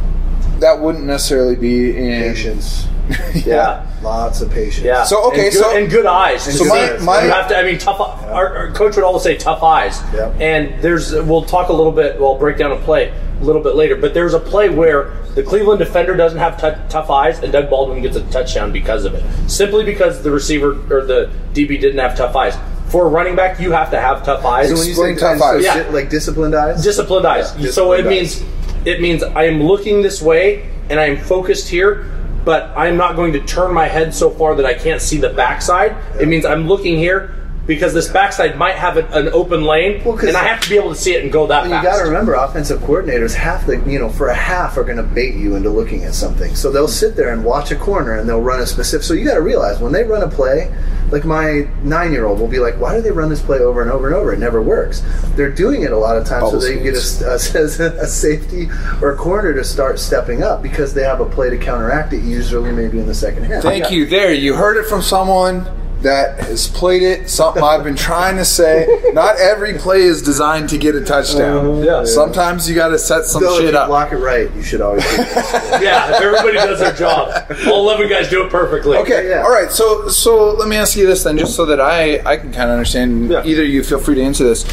That wouldn't necessarily be in patience. yeah. yeah, lots of patience. Yeah. So okay, and good, so and good eyes. So my, my you have to. I mean, tough. Yeah. Our, our coach would always say tough eyes. Yeah. And there's. We'll talk a little bit. We'll break down a play a little bit later. But there's a play where the Cleveland defender doesn't have t- tough eyes, and Doug Baldwin gets a touchdown because of it. Simply because the receiver or the D B didn't have tough eyes. For a running back, you have to have tough eyes. So when you say tough eyes, yeah. like disciplined eyes, disciplined eyes. Yeah, disciplined so it eyes. means it means I am looking this way and I am focused here, but I'm not going to turn my head so far that I can't see the backside. Yeah. It means I'm looking here because this backside might have an, an open lane, Well, 'cause- and I have to be able to see it and go that And fast. you got to remember, offensive coordinators half the you know for a half are going to bait you into looking at something. So they'll sit there and watch a corner and they'll run a specific. So you got to realize when they run a play, like my nine-year-old will be like, "Why do they run this play over and over and over? It never works." They're doing it a lot of times Bubble so they can get a, a, a safety or a corner to start stepping up because they have a play to counteract it. Usually, maybe in the second half. Thank you. There, you heard it from someone that has played it. Something I've been trying to say. Not every play is designed to get a touchdown. Uh, yeah. Sometimes you got to set some So if shit you up. block it right, you should always. Do that. Yeah, if everybody does their job, all eleven guys do it perfectly. Okay, Yeah. all right. So, so let me ask you this then, just so that I, I can kind of understand. Yeah. Either you feel free to answer this.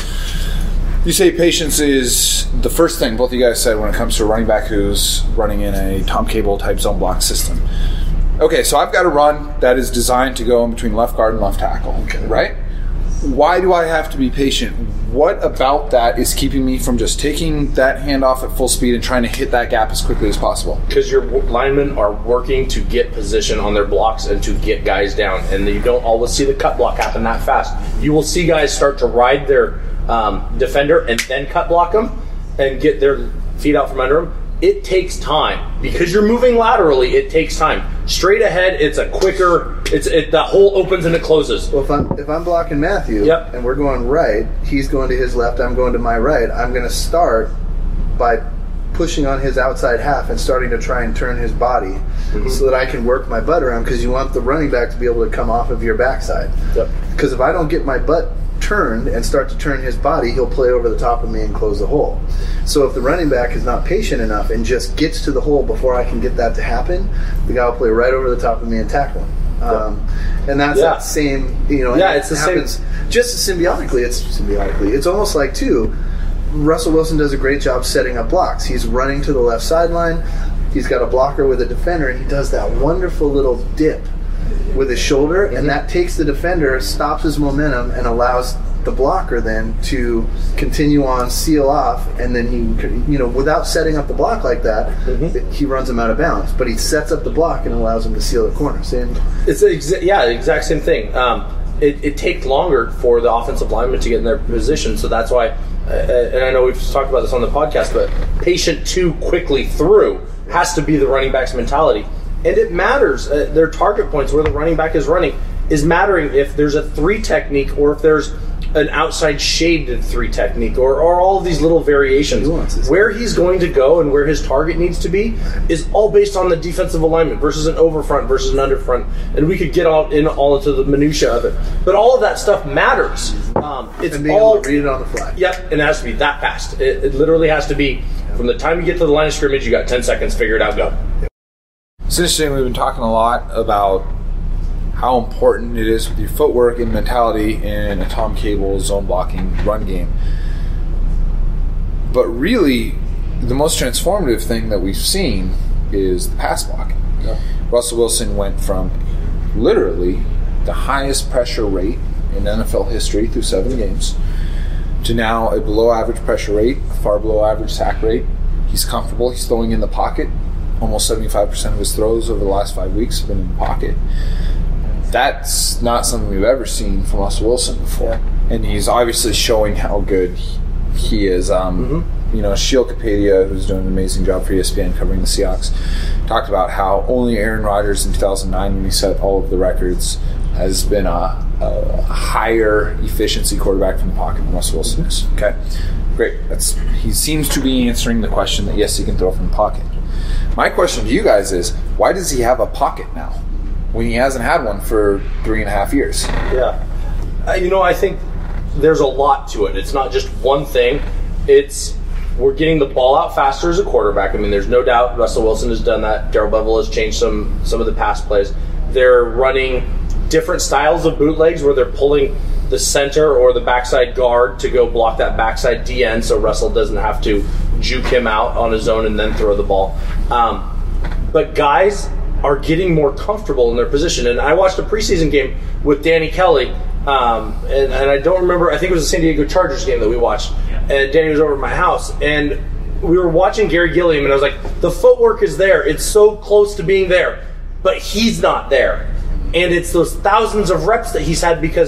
You say patience is the first thing both of you guys said when it comes to a running back who's running in a Tom Cable type zone block system. Okay, so I've got a run that is designed to go in between left guard and left tackle, okay. Right? Why do I have to be patient? What about that is keeping me from just taking that handoff at full speed and trying to hit that gap as quickly as possible? Because your linemen are working to get position on their blocks and to get guys down, and you don't always see the cut block happen that fast. You will see guys start to ride their um, defender and then cut block them and get their feet out from under them. It takes time because you're moving laterally. It takes time. Straight ahead, it's a quicker. It's it, the hole opens and it closes. Well, if I'm if I'm blocking Matthew, Yep. and we're going right, he's going to his left, I'm going to my right. I'm going to start by pushing on his outside half and starting to try and turn his body mm-hmm. so that I can work my butt around because you want the running back to be able to come off of your backside. Yep. Because if I don't get my butt turned and start to turn his body, he'll play over the top of me and close the hole. So if the running back is not patient enough and just gets to the hole before I can get that to happen, the guy will play right over the top of me and tackle him. Um, and that's Yeah. that same, you know, Yeah, it it's the happens same. just symbiotically. It's symbiotically. It's almost like, too, Russell Wilson does a great job setting up blocks. He's running to the left sideline. He's got a blocker with a defender, and he does that wonderful little dip with his shoulder, Mm-hmm. and that takes the defender, stops his momentum, and allows the blocker then to continue on, seal off, and then he, you know, without setting up the block like that, Mm-hmm. he runs him out of bounds. But he sets up the block and allows him to seal the corner. Same. It's the exa- yeah, the exact same thing. Um, it, it takes longer for the offensive lineman to get in their position, so that's why. Uh, and I know we've talked about this on the podcast, but patient too quickly through has to be the running back's mentality, and it matters. Uh, their target points where the running back is running is mattering if there's a three technique or if there's an outside shaded three technique or, or all of these little variations. Nuances. Where he's going to go and where his target needs to be is all based on the defensive alignment versus an overfront versus an underfront. And we could get all in all into the minutia of it. But all of that stuff matters. Um, it's And being all able to read it on the fly. Yep, and it has to be that fast. It, it literally has to be from the time you get to the line of scrimmage, you got ten seconds, figure it out, go. It's interesting. We've been talking a lot about how important it is with your footwork and mentality in a Tom Cable zone blocking run game. But really, the most transformative thing that we've seen is the pass blocking. Yeah. Russell Wilson went from literally the highest pressure rate in N F L history through seven games to now a below average pressure rate, a far below average sack rate. He's comfortable. He's throwing in the pocket. Almost seventy-five percent of his throws over the last five weeks have been in the pocket. That's not something we've ever seen from Russell Wilson before. Yeah. And he's obviously showing how good he, he is. Um, Mm-hmm. You know, Sheil Kapadia, who's doing an amazing job for E S P N covering the Seahawks, talked about how only Aaron Rodgers in two thousand nine, when he set all of the records, has been a, a higher efficiency quarterback from the pocket than Russell Wilson is. Okay, great. That's he seems to be answering the question that yes, he can throw from the pocket. My question to you guys is, why does he have a pocket now when he hasn't had one for three and a half years? Yeah. Uh, you know, I think there's a lot to it. It's not just one thing. It's we're getting the ball out faster as a quarterback. I mean, there's no doubt Russell Wilson has done that. Darrell Bevell has changed some some of the pass plays. They're running different styles of bootlegs where they're pulling the center or the backside guard to go block that backside D N so Russell doesn't have to juke him out on his own and then throw the ball. Um, but guys are getting more comfortable in their position. And I watched a preseason game with Danny Kelly, um, and, and I don't remember, I think it was a San Diego Chargers game that we watched. And Danny was over at my house, and we were watching Gary Gilliam, and I was like, the footwork is there. It's so close to being there, but he's not there. And it's those thousands of reps that he's had because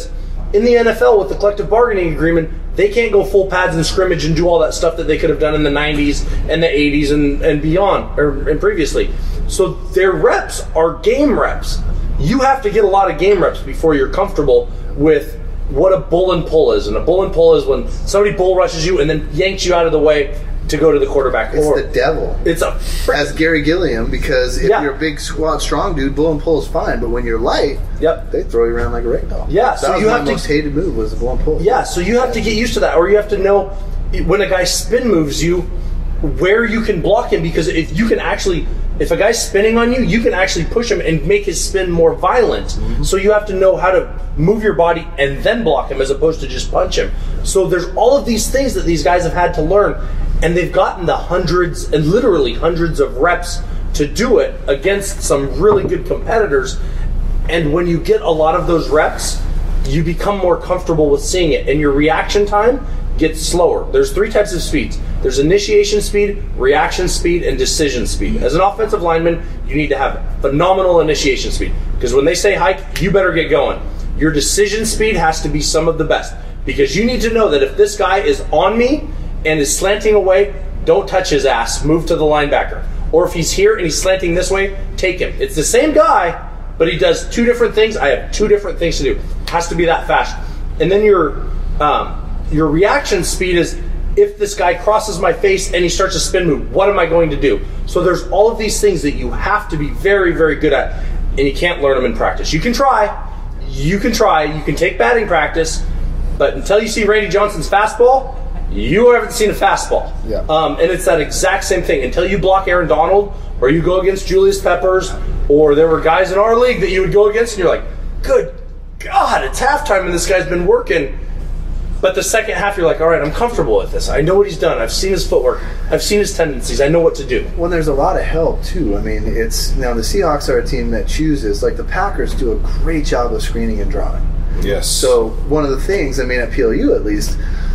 in the N F L with the collective bargaining agreement, they can't go full pads and scrimmage and do all that stuff that they could have done in the nineties and the eighties and, and beyond, or and previously. So their reps are game reps. You have to get a lot of game reps before you're comfortable with what a bull and pull is. And a bull and pull is when somebody bull rushes you and then yanks you out of the way to go to the quarterback. It's or, the devil. It's a as Gary Gilliam, because if Yeah. you're a big, squat, strong dude, bull and pull is fine. But when you're light, Yep. they throw you around like a rag doll. Yeah, that so was you my have to- most hated move was the bull and pull. Yeah, so you have to get used to that, or you have to know when a guy spin moves you, where you can block him, because if you can actually, if a guy's spinning on you, you can actually push him and make his spin more violent. Mm-hmm. So you have to know how to move your body and then block him as opposed to just punch him. So there's all of these things that these guys have had to learn, and they've gotten the hundreds and literally hundreds of reps to do it against some really good competitors. And when you get a lot of those reps, you become more comfortable with seeing it, and your reaction time gets slower. There's three types of speeds. There's initiation speed, reaction speed, and decision speed. As an offensive lineman, you need to have phenomenal initiation speed, because when they say hike, you better get going. Your decision speed has to be some of the best, because you need to know that if this guy is on me and is slanting away, don't touch his ass, move to the linebacker. Or if he's here and he's slanting this way, take him. It's the same guy, but he does two different things. I have two different things to do. It has to be that fast. And then your um, your reaction speed is, if this guy crosses my face and he starts a spin move, what am I going to do? So there's all of these things that you have to be very, very good at, and you can't learn them in practice. You can try. You can try. You can take batting practice, but until you see Randy Johnson's fastball, you haven't seen a fastball. Yeah. Um, and it's that exact same thing. Until you block Aaron Donald, or you go against Julius Peppers, or there were guys in our league that you would go against, and you're like, good God, it's halftime and this guy's been working. But the second half, you're like, all right, I'm comfortable with this. I know what he's done. I've seen his footwork. I've seen his tendencies. I know what to do. Well, there's a lot of help too. I mean, it's now the Seahawks are a team that chooses. Like the Packers do a great job of screening and drawing. Yes. So one of the things, I mean, at P L U at least,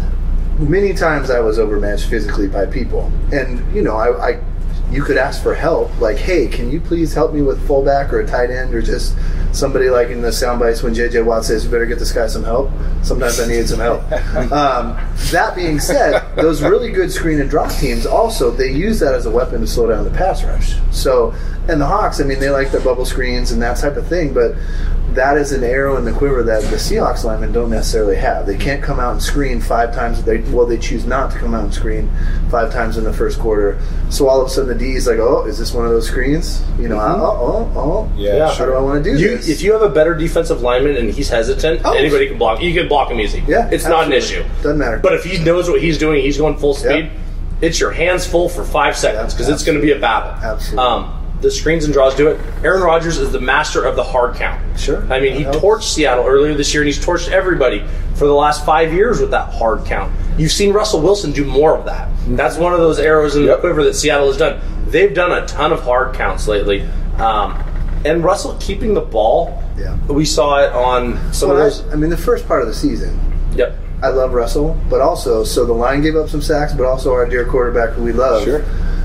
many times I was overmatched physically by people, and you know, I, I you could ask for help, like, hey, can you please help me with fullback or a tight end, or just somebody like in the sound bites when J J Watt says, you better get this guy some help. Sometimes I needed some help. Um, that being said, those really good screen and drop teams also, they use that as a weapon to slow down the pass rush. So, and the Hawks, I mean, they like the bubble screens and that type of thing, but that is an arrow in the quiver that the Seahawks linemen don't necessarily have. They can't come out and screen five times. They well, they choose not to come out and screen five times in the first quarter. So all of a sudden the D is like, oh, is this one of those screens? You know, Mm-hmm. oh, oh, oh. Yeah, Yeah. How do I want to do You, this? if you have a better defensive lineman and he's hesitant, Oh. anybody can block. You can block him easy. Yeah, it's not an absolutely. issue. Doesn't matter. But if he knows what he's doing, he's going full speed. Yep. It's your hands full for five seconds because Yeah, it's going to be a battle. Absolutely. Um, the screens and draws do it. Aaron Rodgers is the master of the hard count. Sure. I mean, he That helps. torched Seattle earlier this year, and he's torched everybody for the last five years with that hard count. You've seen Russell Wilson do more of that. That's one of those arrows in Yep. the quiver that Seattle has done. They've done a ton of hard counts lately. Um, and Russell keeping the ball, Yeah. we saw it on some Well, of those. I, I mean, the first part of the season, Yep. I love Russell, but also, so the line gave up some sacks, but also our dear quarterback who we love Sure.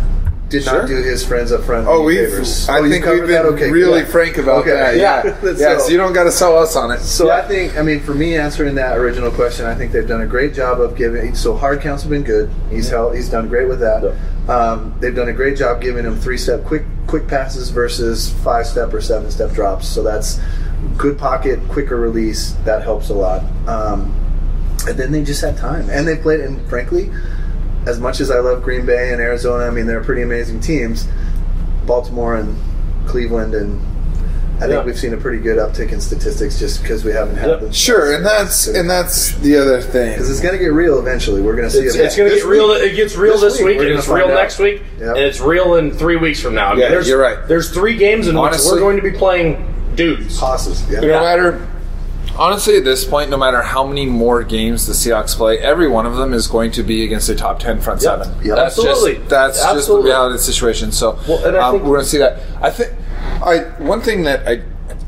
did Sure. not do his friends up front Oh, any we've. favors. I Oh, you think we've covered been that? Okay, really yeah. frank about Okay. that. Yeah, Yeah. yeah. So- So you don't got to sell us on it. So Yeah. I think, I mean, for me answering that original question, I think they've done a great job of giving. So hard counts have been good. He's held, he's done great with that. Um, they've done a great job giving him three step quick quick passes versus five step or seven step drops. So that's good pocket, quicker release. That helps a lot. Um, and then they just had time, and they played. And frankly, as much as I love Green Bay and Arizona, I mean they're pretty amazing teams. Baltimore and Cleveland, and I think Yeah. we've seen a pretty good uptick in statistics just because we haven't had Yep. them. Sure, and that's and that's the other thing. Because it's going to get real eventually. We're going to see It's, it. it's going to This get real. week- It gets real this this, week, week, we're and gonna it's real find out. next week, Yep. and it's real in three weeks from now. I mean, Yeah, there's, you're right. There's three games in Honestly- which we're going to be playing dudes. Tosses. Yeah. No matter, honestly, at this point, no matter how many more games the Seahawks play, every one of them is going to be against a top ten front Yep. seven. Yep. That's Absolutely. just that's just the Absolutely. reality of the situation. So Well, and I um, think- we're going to see that. I think I one thing that I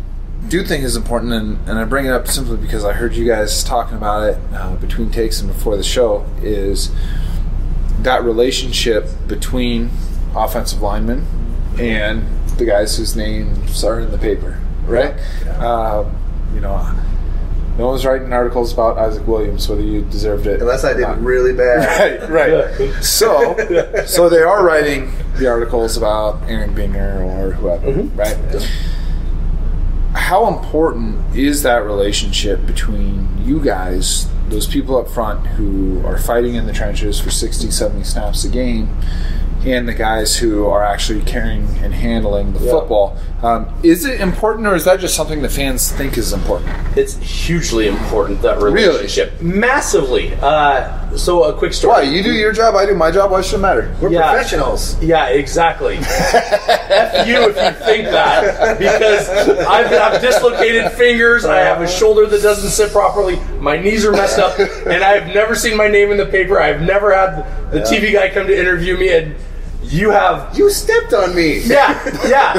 do think is important, and, and I bring it up simply because I heard you guys talking about it uh, between takes and before the show, is that relationship between offensive linemen and the guys whose names are in the paper, right? Uh, you know, No one was writing articles about Isaac Williams, whether you deserved it. Unless I did not. really bad. Right, right. So, so they are writing the articles about Aaron Binger or whoever, mm-hmm. right? Yeah. How important is that relationship between you guys, those people up front who are fighting in the trenches for sixty, seventy snaps a game, and the guys who are actually carrying and handling the yeah. football? Um, is it important, or is that just something the fans think is important? It's hugely important, that relationship. Really? Massively. Uh, so a quick story. Why? You do your job, I do my job, why should it matter? We're yeah. professionals. Yeah, exactly. F you if you think that. Because I've got dislocated fingers, I have a shoulder that doesn't sit properly, my knees are messed up, and I've never seen my name in the paper. I've never had the yeah. T V guy come to interview me, and you have... You stepped on me. Yeah, yeah.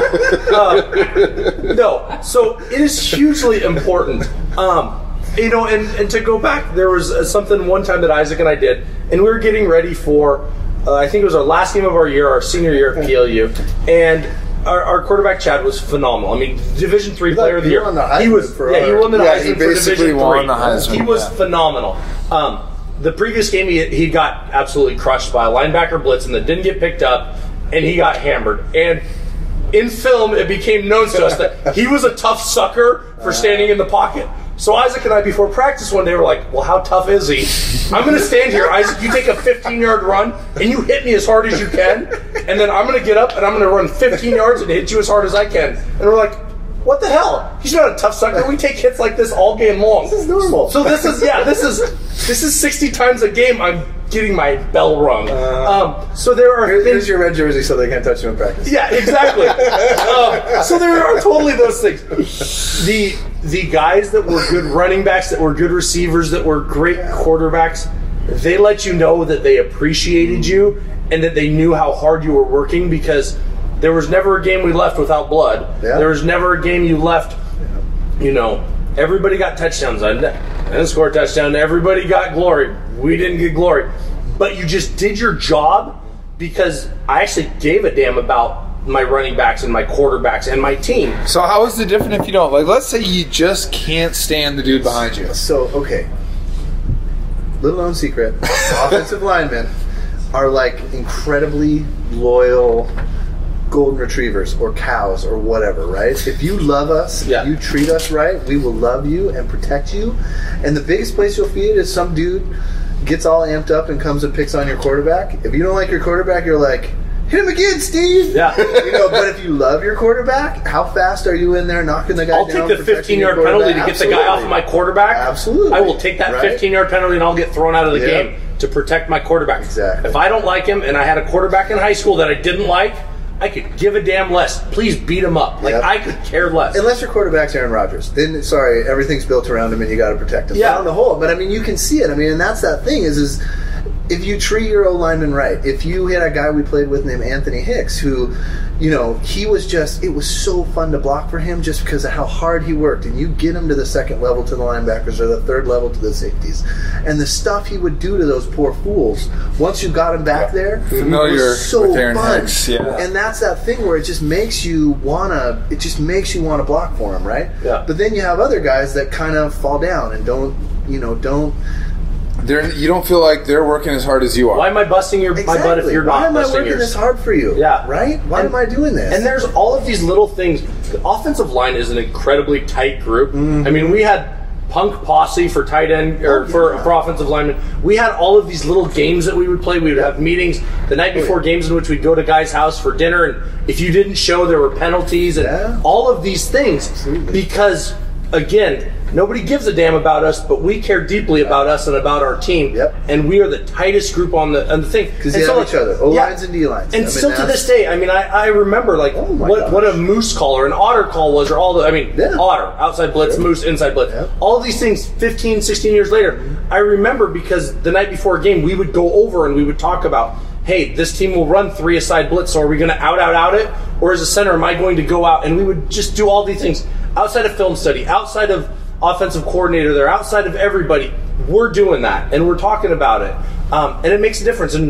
Uh, no, so it is hugely important. Um, you know, and, and to go back, there was uh, something one time that Isaac and I did, and we were getting ready for, uh, I think it was our last game of our year, our senior year at P L U, and our, our quarterback, Chad, was phenomenal. I mean, Division three player of the year. Won the Heisman he was, for yeah, our, he won the yeah, Heisman he for basically Division won three. the Heisman. He was yeah. phenomenal. Um, the previous game, he, he got absolutely crushed by a linebacker blitz and that didn't get picked up, and he got hammered. And in film, it became known to us that he was a tough sucker for standing in the pocket. So Isaac and I, before practice one day, were like, well, how tough is he? I'm going to stand here, Isaac, you take a fifteen-yard run, and you hit me as hard as you can, and then I'm going to get up, and I'm going to run fifteen yards and hit you as hard as I can. And we're like, what the hell? He's not a tough sucker. We take hits like this all game long. This is normal. So this is, yeah, this is this is sixty times a game I'm getting my bell rung. Uh, um, so there are Here's things... your red jersey so they can't touch you in practice. Yeah, exactly. um, so there are totally those things. The the guys that were good running backs, that were good receivers, that were great quarterbacks, they let you know that they appreciated you and that they knew how hard you were working, because there was never a game we left without blood. Yeah. There was never a game you left, you know, everybody got touchdowns. I didn't score a touchdown. Everybody got glory. We didn't get glory. But you just did your job, because I actually gave a damn about my running backs and my quarterbacks and my team. So how is it different if you don't? Like, let's say you just can't stand the dude behind you. So, okay. Little known secret. Offensive linemen are like incredibly loyal golden retrievers or cows or whatever, right? If you love us, yeah. if you treat us right, we will love you and protect you. And the biggest place you'll feel it is some dude gets all amped up and comes and picks on your quarterback. If you don't like your quarterback, you're like, hit him again, Steve. Yeah. You know, but if you love your quarterback, how fast are you in there knocking the guy I'll down? I'll take the fifteen-yard penalty to get the guy off of my quarterback. Absolutely. I will take that right? fifteen-yard penalty and I'll get thrown out of the yeah. game to protect my quarterback. Exactly. If I don't like him and I had a quarterback in high school that I didn't like, I could give a damn less. Please beat him up. Like, yep. I could care less. Unless your quarterback's Aaron Rodgers. Then, sorry, everything's built around him and you got to protect him. Yeah. But on the whole, but I mean, you can see it. I mean, and that's that thing is, is if you treat your O-lineman right, if you had a guy we played with named Anthony Hicks who, you know, he was just, it was so fun to block for him just because of how hard he worked. And you get him to the second level to the linebackers or the third level to the safeties. And the stuff he would do to those poor fools, once you got him back there, familiar it was so with Aaron fun. Hicks, yeah. And that's that thing where it just makes you wanna, it just makes you want to block for him, right? Yeah. But then you have other guys that kind of fall down and don't, you know, don't. They're, you don't feel like they're working as hard as you are. Why am I busting your Exactly. my butt if you're Why not am I busting working yours? this hard for you? Yeah. Right? Why And- am I doing this? And there's all of these little things. The offensive line is an incredibly tight group. Mm-hmm. I mean, we had Punk Posse for tight end or Oh, for, yeah. for offensive linemen. We had all of these little games that we would play. We would have meetings the night before games in which we'd go to guys' house for dinner, and if you didn't show, there were penalties and Yeah. all of these things. Absolutely. Because again, nobody gives a damn about us, but we care deeply about us and about our team. Yep. And we are the tightest group on the on the thing. Because And you so, have each other. O-lines and D-lines. And I mean, still to that's- this day, I mean, I, I remember like Oh my what what a gosh. moose call or an otter call was, or all the, I mean, Yeah. otter, outside blitz, moose, inside blitz. Yep. All of these things fifteen, sixteen years later, I remember because the night before a game, we would go over and we would talk about, hey, this team will run three aside blitz, so are we going to out, out, out it? Or as a center, am I going to go out? And we would just do all these things outside of film study, outside of offensive coordinator there, outside of everybody. We're doing that, and we're talking about it. Um, and it makes a difference. And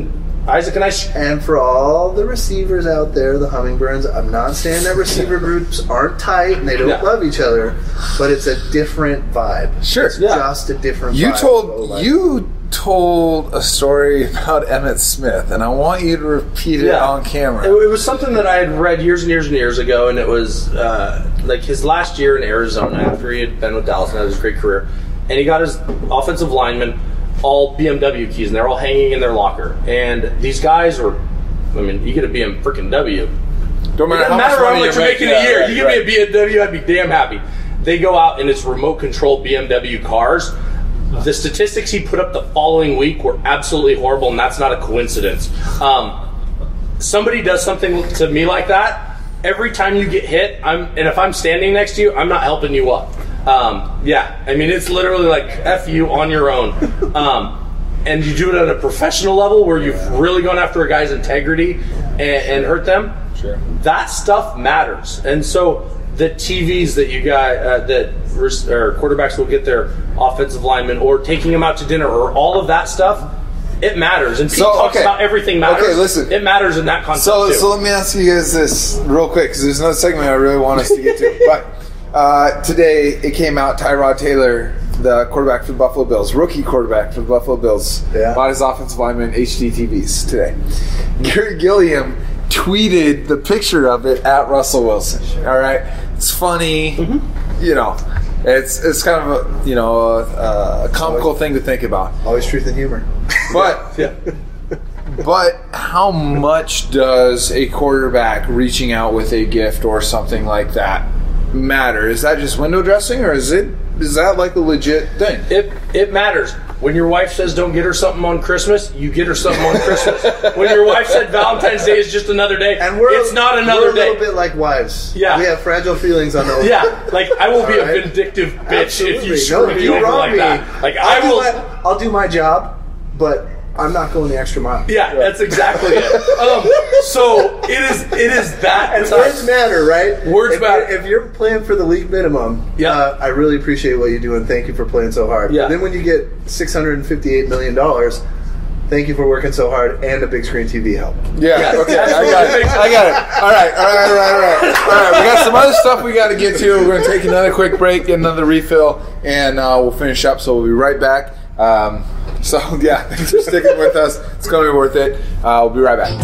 Isaac and I. Sh- And for all the receivers out there, the Hummingbirds, I'm not saying that receiver groups aren't tight and they don't Yeah. love each other, but it's a different vibe. Sure. It's Yeah. just a different You vibe. told Oh, like- you told a story about Emmitt Smith, and I want you to repeat it Yeah. on camera. It, it was something that I had read years and years and years ago, and it was uh, like his last year in Arizona after he had been with Dallas and had his great career, and he got his offensive linemen all B M W keys, and they're all hanging in their locker. And these guys were, I mean, you get a B M freaking W. Don't It matter doesn't how matter much how money much you you're make making yeah, a year. right, You give right. me a B M W, I'd be damn happy. They go out and it's remote controlled B M W cars. The statistics he put up the following week were absolutely horrible, and that's not a coincidence. Um, somebody does something to me like that, every time you get hit, I'm and if I'm standing next to you, I'm not helping you up. Um, yeah, I mean, it's literally like F you on your own. Um, and you do it at a professional level where you've really gone after a guy's integrity and, and hurt them. Sure. That stuff matters. And so the T Vs that you got, uh, that res- or quarterbacks will get their offensive linemen, or taking them out to dinner, or all of that stuff, it matters. And Pete So, talks okay. about everything matters. Okay, listen. It matters in that context So, too. so let me ask you guys this real quick, because there's another segment I really want us to get to. But uh, today it came out, Tyrod Taylor, the quarterback for the Buffalo Bills, rookie quarterback for the Buffalo Bills, Yeah. bought his offensive lineman H D T Vs today. Gary Gilliam tweeted the picture of it at Russell Wilson. All right, it's funny, you know. It's it's kind of a you know a, a comical thing to think about. Always truth and humor. But yeah. but how much does a quarterback reaching out with a gift or something like that matter? Is that just window dressing, or is it is that like a legit thing? It it matters. When your wife says don't get her something on Christmas, you get her something on Christmas. When your wife said Valentine's Day is just another day, And we're it's not another we're a day. little bit like wives. Yeah. We have fragile feelings on those. Yeah, like I will be All a right. vindictive bitch if you Absolutely. screw No, me you over wrong like me. that. Like I'll I do will. my, I'll do my job, but I'm not going the extra mile. Yeah, that's exactly it. Um, so it is. It is that. And type- words matter, right? Words if matter. You're, if you're playing for the league minimum, Yeah. uh, I really appreciate what you do and thank you for playing so hard. Yeah. But then when you get six hundred fifty-eight million dollars, thank you for working so hard and a big screen T V help. Yeah, Yes, okay, I got it. I got it. All right, all right, all right, all right. All right, we got some other stuff we got to get to. We're going to take another quick break, get another refill, and uh, we'll finish up. So we'll be right back. Um, so, yeah, thanks for sticking with us. It's going to be worth it. Uh, we'll be right back.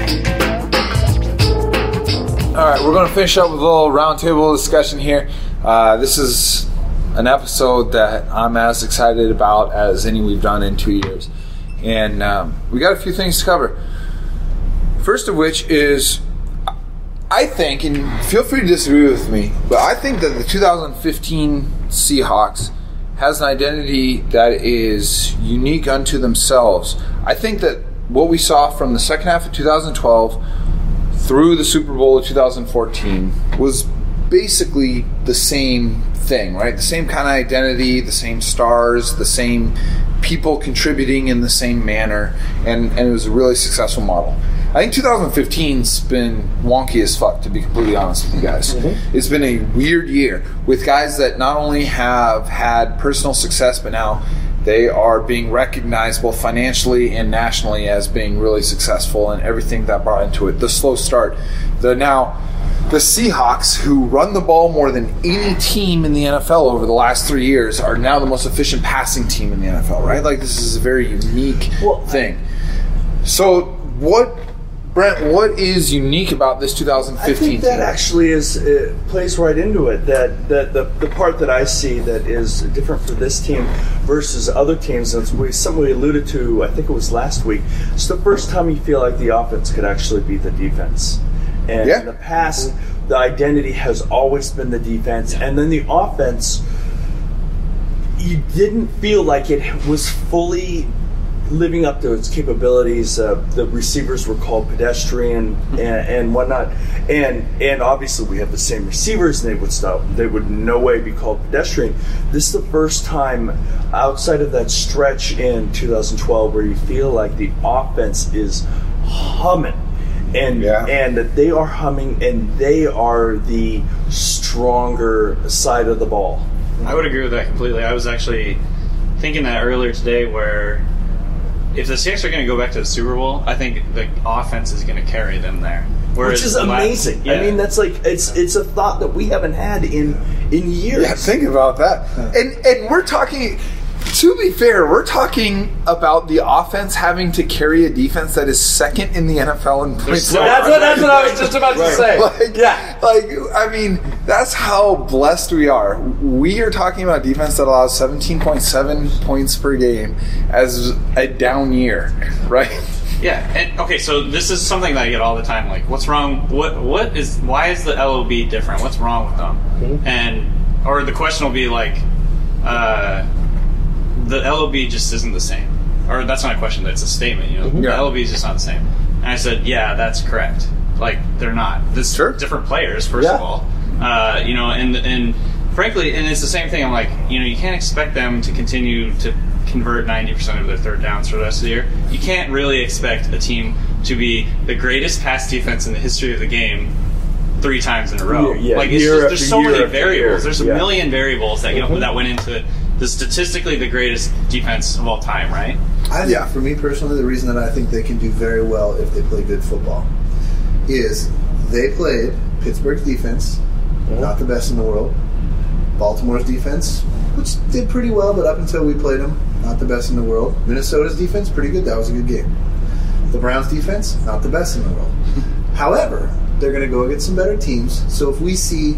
All right, we're going to finish up with a little roundtable discussion here. Uh, this is an episode that I'm as excited about as any we've done in two years. And um, we got a few things to cover. First of which is, I think, and feel free to disagree with me, but I think that the two thousand fifteen Seahawks has an identity that is unique unto themselves. I think that what we saw from the second half of two thousand twelve through the Super Bowl of two thousand fourteen was basically the same thing, right? The same kind of identity, the same stars, the same people contributing in the same manner, and, and it was a really successful model. I think two thousand fifteen's been wonky as fuck, to be completely honest with you guys. Mm-hmm. It's been a weird year with guys that not only have had personal success, but now they are being recognized both financially and nationally as being really successful, and everything that brought into it. The slow start. The now the Seahawks, who run the ball more than any team in the N F L over the last three years, are now the most efficient passing team in the N F L, right? Like, this is a very unique Well, thing. So what, Brent, what is unique about this two thousand fifteen I think that team? actually is uh, plays right into it. That that the, the part that I see that is different for this team versus other teams, and we something we alluded to, I think it was last week. It's the first time you feel like the offense could actually beat the defense. And Yeah. in the past, the identity has always been the defense, and then the offense, you didn't feel like it was fully living up to its capabilities. Uh, the receivers were called pedestrian and, and whatnot, and and obviously we have the same receivers, and they would stop. They would in no way be called pedestrian. This is the first time outside of that stretch in two thousand twelve where you feel like the offense is humming. And Yeah. and that they are humming, and they are the stronger side of the ball. I would agree with that completely. I was actually thinking that earlier today, where if the Seahawks are going to go back to the Super Bowl, I think the offense is going to carry them there. Whereas Which is the last- amazing. yeah. I mean, that's like it's it's a thought that we haven't had in in years. Yeah, think about that. And and we're talking. To be fair, we're talking about the offense having to carry a defense that is second in the N F L in points. so- That's what, that's what I was just about to say. Like, yeah. like I mean, that's how blessed we are. We are talking about defense that allows seventeen point seven points per game as a down year, right? Yeah, and okay, so this is something that I get all the time. Like, what's wrong? What what is? Why is the L O B different? What's wrong with them? Mm-hmm. And or the question will be like, uh, the L O B just isn't the same. Or that's not a question. That's a statement. You know, Mm-hmm. the Yeah. L O B is just not the same. And I said, yeah, that's correct. Like, they're not. This Sure. different players, first Yeah. of all. Uh, you know, and and frankly, and it's the same thing. I'm like, you know, you can't expect them to continue to convert ninety percent of their third downs for the rest of the year. You can't really expect a team to be the greatest pass defense in the history of the game three times in a row. Year- yeah, like it's year just, after there's so year many after variables. year. There's a Yeah. million variables that Mm-hmm. you know, that went into the statistically the greatest defense of all time, right? I think, Yeah. for me personally, the reason that I think they can do very well if they play good football is they played Pittsburgh's defense, not the best in the world. Baltimore's defense, which did pretty well, but up until we played them, not the best in the world. Minnesota's defense, pretty good. That was a good game. The Browns' defense, not the best in the world. However, they're going to go against some better teams. So if we see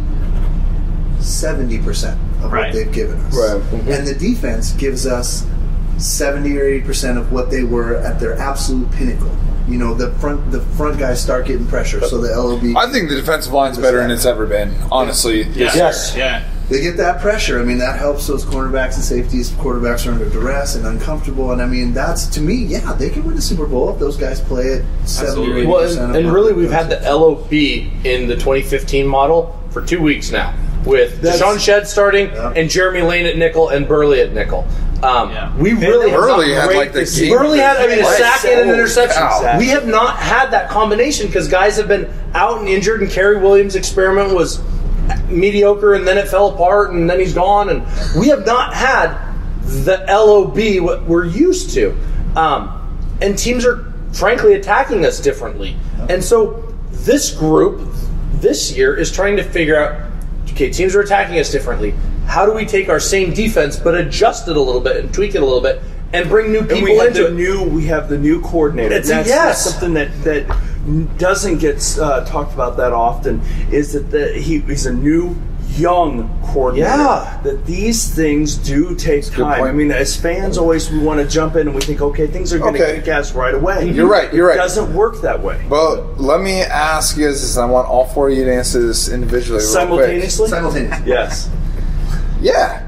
seventy percent of Right. what they've given us, Right. and the defense gives us seventy or eighty percent of what they were at their absolute pinnacle. You know, the front the front guys start getting pressure, so the L O B I think the defensive line's better than it's ever been, honestly. Yeah. Yes. Yeah. they get that pressure. I mean, that helps those cornerbacks and safeties. Quarterbacks are under duress and uncomfortable, and I mean, that's to me, yeah, they can win a Super Bowl if those guys play it seventy or Absolutely. eighty Well, percent. and, and really, we've had the L O B in the twenty fifteen model for two weeks now, with That's- Deshaun Shedd starting Yeah. and Jeremy Lane at nickel and Burley at nickel. Um, Yeah. We really have Burley not had great like the this- game. Burley had, I mean, a Like, sack and an holy interception. cow. We have not had that combination because guys have been out and injured, and Kerry Williams' experiment was mediocre, and then it fell apart, and then he's gone, and we have not had the L O B what we're used to. Um, and teams are frankly attacking us differently. And so this group this year is trying to figure out, okay, teams are attacking us differently. How do we take our same defense but adjust it a little bit and tweak it a little bit and bring new And people we have into the it? new we have the new coordinator. It's a that's, yes. that's something that that doesn't get uh, talked about that often. Is that the, he, he's a new young coordinator. Yeah. That these things do take good time. point. I mean, as fans, always we want to jump in and we think, okay, things are going to Okay. kick ass right away. You're right, you're right. It doesn't work that way. But let me ask you this, and I want all four of you to answer this individually real quick. Simultaneously. simultaneously. Yes. Yeah.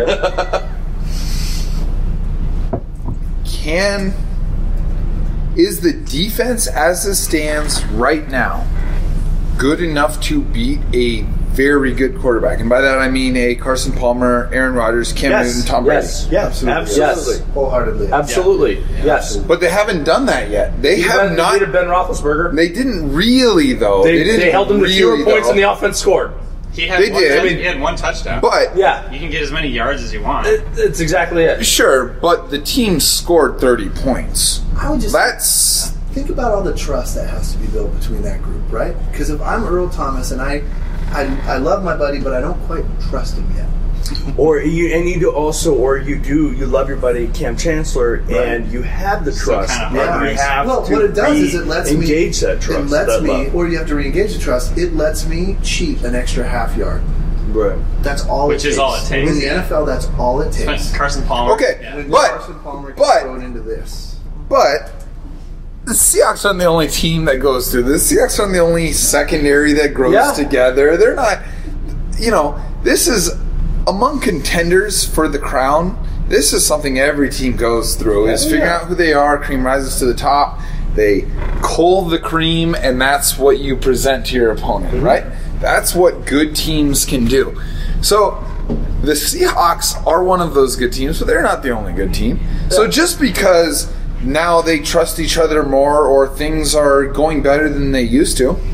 Can is the defense as it stands right now good enough to beat a very good quarterback? And by that I mean a Carson Palmer, Aaron Rodgers, Cam Yes. Newton, Tom Yes. Brady. Yeah. Absolutely. Absolutely. Yes. Wholeheartedly. Absolutely. Yes. But they haven't done that yet. They He have had- not. defeated Ben Roethlisberger. They didn't really though. They, They, didn't they held him to really, fewer points though. than the offense scored. He had They one, did. I mean, he had one touchdown. But Yeah. you can get as many yards as you want. It, it's exactly it. sure, but the team scored thirty points. I would just That's think about all the trust that has to be built between that group, right? Because if I'm Earl Thomas and I, I, I love my buddy, but I don't quite trust him yet. Or you and you do also, or you do, you love your buddy Cam Chancellor, and you have the So trust. kind of and hard you to have Well, to what it does is it lets me engage that trust. It lets that me, love. or you have to re-engage the trust. It lets me cheat an extra half yard. Right. That's all. Which it is takes. all it takes. In the N F L, that's all it takes. Carson Palmer. Okay. Yeah. When But- Carson Palmer gets but- thrown into this. But the Seahawks aren't the only team that goes through this. The Seahawks aren't the only secondary that grows Yeah. together. They're not, you know, this is among contenders for the crown. This is something every team goes through, is figuring out who they are. Cream rises to the top. They cull the cream, and that's what you present to your opponent, right? That's what good teams can do. So the Seahawks are one of those good teams, but they're not the only good team. So just because now they trust each other more or things are going better than they used to,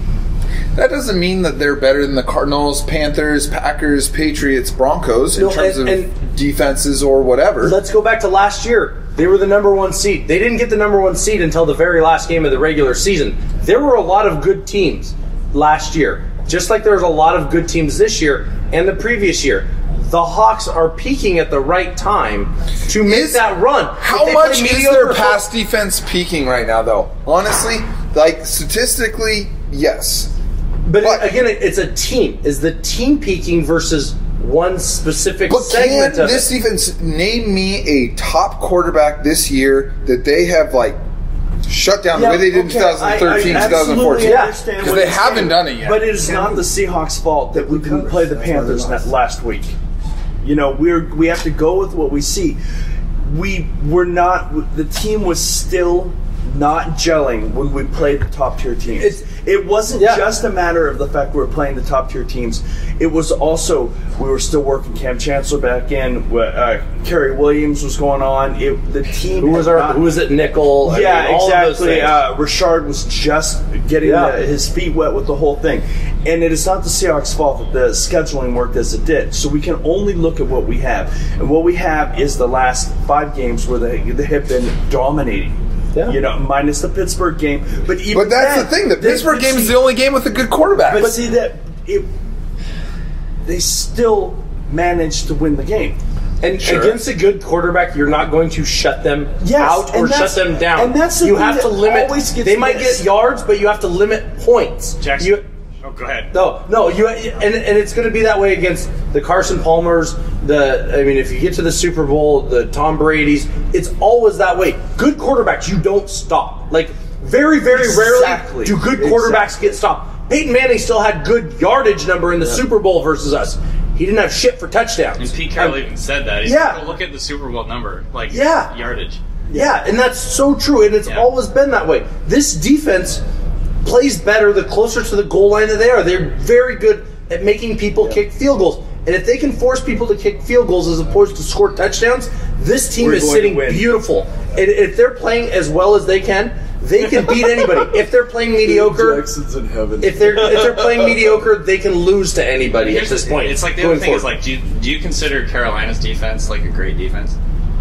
that doesn't mean that they're better than the Cardinals, Panthers, Packers, Patriots, Broncos in No, terms and- of and- defenses or whatever. Let's go back to last year. They were the number one seed. They didn't get the number one seed until the very last game of the regular season. There were a lot of good teams last year, just like there's a lot of good teams this year and the previous year. The Hawks are peaking at the right time to make Is- that run. How If they much play is mediocre their fo- pass defense peaking right now, though? Honestly, like statistically, yes. But, But- again, it- it's a team. Is the team peaking versus one specific But segment can of this it? defense name me a top quarterback this year that they have like shut down Yeah, the way they did okay, in twenty thirteen, I- I twenty fourteen? absolutely understand Because what they you're haven't saying. done it yet. But it is not the Seahawks' fault that we didn't play the Panthers that last week. You know, we're we have to go with what we see. We were not. The team was still not gelling when we played the top tier teams. It's- it wasn't Yeah. just a matter of the fact we were playing the top tier teams. It was also we were still working Cam Chancellor back in. Uh, Kerry Williams was going on. It, the team Who was had our? not- Who was it? Nickel. I yeah, mean, all of those exactly. things. Uh, Richard was just getting Yeah. the, his feet wet with the whole thing. And it is not the Seahawks' fault that the scheduling worked as it did. So we can only look at what we have. And what we have is the last five games where they, they have been dominating. Yeah. You know, minus the Pittsburgh game. But even But that's then, the thing. The they- Pittsburgh they- game is the only game with a good quarterback. But see that it, they still managed to win the game. And Sure. against a good quarterback, you're not going to shut them Yes, out or and shut that's- them down. and that's the you thing have to that limit. always gets They might missed. get yards, but you have to limit points. Jackson. You, Oh, go ahead. no, no, you and, and it's going to be that way against the Carson Palmers. The I mean, if you get to the Super Bowl, the Tom Brady's, it's always that way. Good quarterbacks, you don't stop. Like very, very Exactly. rarely do good quarterbacks get stopped. Peyton Manning still had good yardage number in the Super Bowl versus us. He didn't have shit for touchdowns. And Pete Carroll Um, even said that. He yeah. said, "Go look at the Super Bowl number, like Yeah. yardage." Yeah, and that's so true, and it's Yeah. always been that way. This defense plays better the closer to the goal line that they are. They're very good at making people kick field goals. And if they can force people to kick field goals as opposed to score touchdowns, this team We're is going sitting to win. beautiful. And if they're playing as well as they can, they can beat anybody. If they're playing mediocre, Jackson's in heaven. if they're if they're playing mediocre, they can lose to anybody at Here's this the- point. It's like the going other thing is forward. like, do you, do you consider Carolina's defense like a great defense?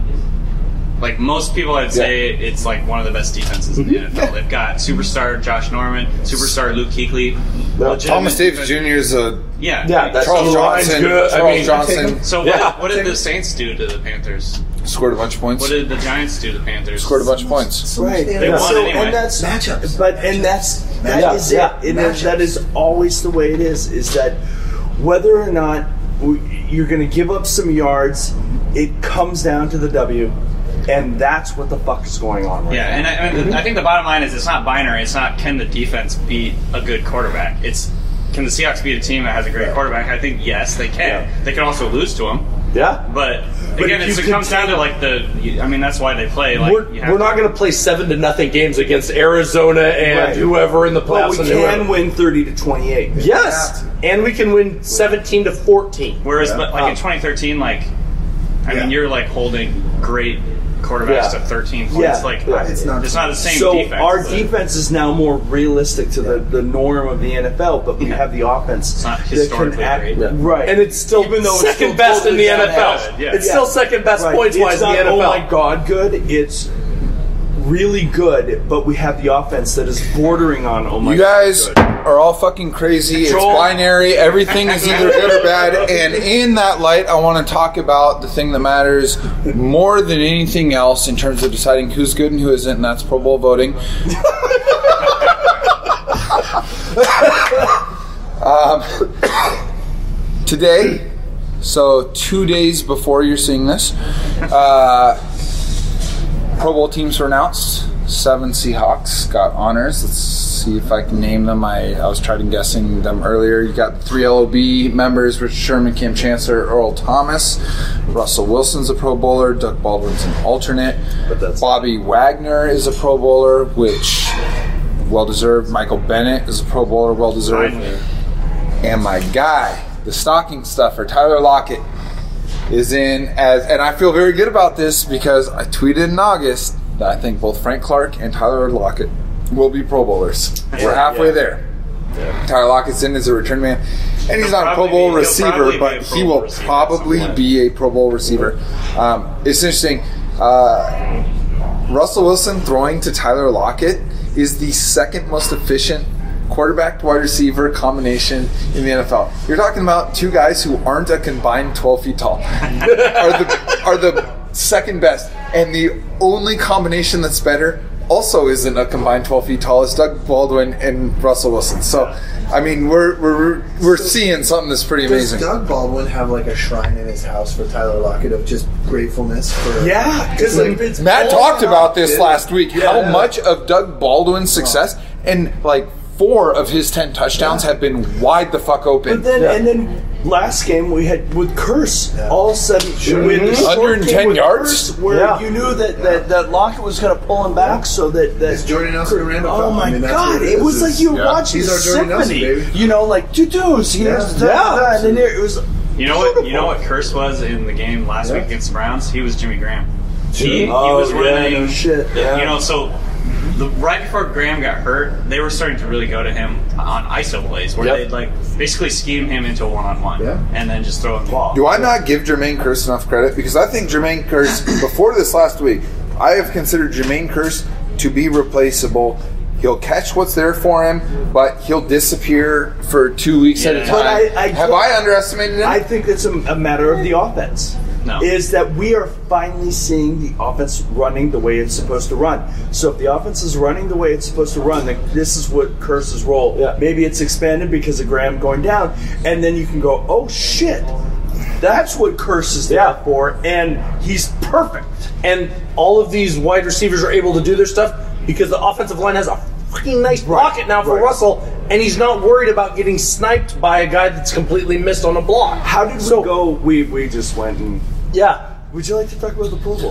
Like most people, I'd say it's like one of the best defenses in the N F L. They've got superstar Josh Norman, superstar Luke Kuechly, legitimate Thomas Davis defense- Junior is a Yeah, Yeah, that's Charles line's Johnson. good. I Charles mean, Johnson So what, Yeah. did, what did the Saints do to the Panthers? scored a bunch of points. What did the Giants do to the Panthers? Scored a bunch of points. Right. They won so, anyway. and that's Matchups. But and that's that Yeah, is yeah. it. And it- that is always the way it is. Is that whether or not we- you're going to give up some yards, it comes down to the W, and that's what the fuck is going on right Yeah, now. and I, and I think the bottom line is it's not binary. It's not can the defense beat a good quarterback. It's can the Seahawks beat a team that has a great quarterback? I think yes, they can. Yeah. They can also lose to them. yeah. But, But again, if it's, you it comes down to continue- like the. I mean, that's why they play. Like We're, you have we're not going to play seven to nothing games against Arizona and Right. whoever in the But playoffs. we and can whoever. win thirty to twenty-eight. Yes, and we can win seventeen to fourteen. Whereas, but like Um, in twenty thirteen, like I Yeah. mean, you're like holding great quarterbacks Yeah. to thirteen points. Yeah. Like Yeah. it's It's not- not the same So defense. our but defense is now more realistic to the, the norm of the N F L, but we Yeah. have the offense It's not that can historically act great. Yeah. right, And it's still Even though it's second still best in totally the N F L. down. Yeah. It's Yeah. still second best Right. points wise It's in the not, N F L. oh my god, good. It's really good, but we have the offense that is bordering on oh my You god. guys good. are all fucking crazy. Control. It's binary. Everything is either good or bad. And in that light, I want to talk about the thing that matters more than anything else in terms of deciding who's good and who isn't, and that's Pro Bowl voting. um, today, so two days before you're seeing this, uh, Pro Bowl teams were announced. Seven Seahawks got honors. Let's see if I can name them. I, I was trying guessing them earlier. You got three L O B members: Richard Sherman, Cam Chancellor, Earl Thomas. Russell Wilson's a Pro Bowler. Doug Baldwin's an alternate. But that's- Bobby Wagner is a Pro Bowler, which well deserved. Michael Bennett is a Pro Bowler, well deserved. Finally. And my guy, the stocking stuffer, Tyler Lockett, is in as, and I feel very good about this because I tweeted in August that I think both Frank Clark and Tyler Lockett will be Pro Bowlers. We're halfway Yeah. there. Yeah. Tyler Lockett's in as a return man, and he's He'll not a Pro probably Bowl be- he'll receiver, probably be but a Pro he Bowl will receiver at probably some point. be a Pro Bowl receiver. Um, it's interesting. Uh, Russell Wilson throwing to Tyler Lockett is the second most efficient quarterback to wide receiver combination in the N F L. You're talking about two guys who aren't a combined twelve feet tall. are the are the second best, and the only combination that's better also isn't a combined twelve feet tall is Doug Baldwin and Russell Wilson. So, I mean, we're we're we're seeing something that's pretty Does amazing. Doug Baldwin have like a shrine in his house for Tyler Lockett of just gratefulness for? Yeah, because It's like, like- it's Matt all talked about this Yeah. last week. Yeah. How much of Doug Baldwin's success and like four of his ten touchdowns have been wide the fuck open. But then, Yeah. and then last game we had with Curse. Yeah. All of a sudden, Sure. we had the short one hundred ten game with yards? Curse where Yeah. you knew that, that, that Lockett was going to pull him back, so that that It's Jordy Nelson and Randall Oh Cobb. my I mean, that's God! what it It is. was like you were Yeah. watching He's a our Jordy Nelson, symphony. baby. You know, like doo-doos. Here's Yeah. that, Yeah. that, and then there, it was. You know what? You know what Curse was in the game last Yeah. week against the Browns? He was Jimmy Graham. He, he Oh, was yeah, running. no shit, the- yeah. You know, so the, right before Graham got hurt, they were starting to really go to him on I S O plays, where Yep. they'd like basically scheme him into a one-on-one, Yeah. and then just throw him the ball. Do I not give Jermaine Kearse enough credit? Because I think Jermaine Kearse, before this last week, I have considered Jermaine Kearse to be replaceable. He'll catch what's there for him, but he'll disappear for two weeks at a Yeah. time. But I- I have don't- I underestimated him? I think it's a, a matter of the offense. No. Is that we are finally seeing the offense running the way it's supposed to run. So if the offense is running the way it's supposed to run, then this is what Curse's role. Yeah. Maybe it's expanded because of Graham going down, and then you can go, oh shit, that's what Curse is there Yeah. for, and he's perfect. And all of these wide receivers are able to do their stuff because the offensive line has a fucking nice pocket now for right. Russell, and he's not worried about getting sniped by a guy that's completely missed on a block. How did we So- go? We we just went and. Yeah. Would you like to talk about the Pro Bowl?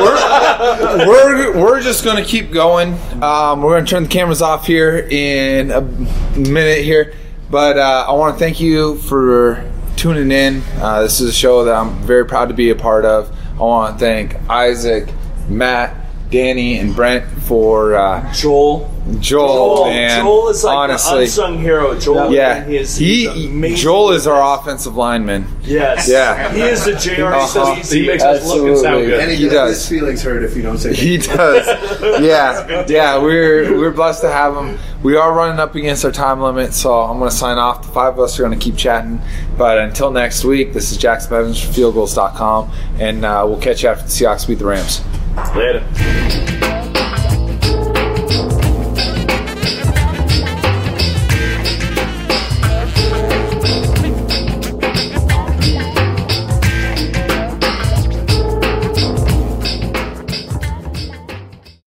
we're, we're, we're just going to keep going. Um, we're going to turn the cameras off here in a minute here. But uh, I want to thank you for tuning in. Uh, this is a show that I'm very proud to be a part of. I want to thank Isaac, Matt, Danny, and Brent for uh, Joel. Joel, Joel, man. Joel is like honestly. the unsung hero. Joel, Yeah, he is, he he's amazing. Joel is our offensive lineman. Yes. Yeah. He is the J R Uh-huh. C. He makes us look and sound good. And he, He does. does. His feelings hurt if you don't say. He does. Yeah, yeah. We're we're blessed to have him. We are running up against our time limit, so I'm going to sign off. The five of us are going to keep chatting. But until next week, this is Jackson Evans from field goals dot com, and uh, we'll catch you after the Seahawks beat the Rams. Later.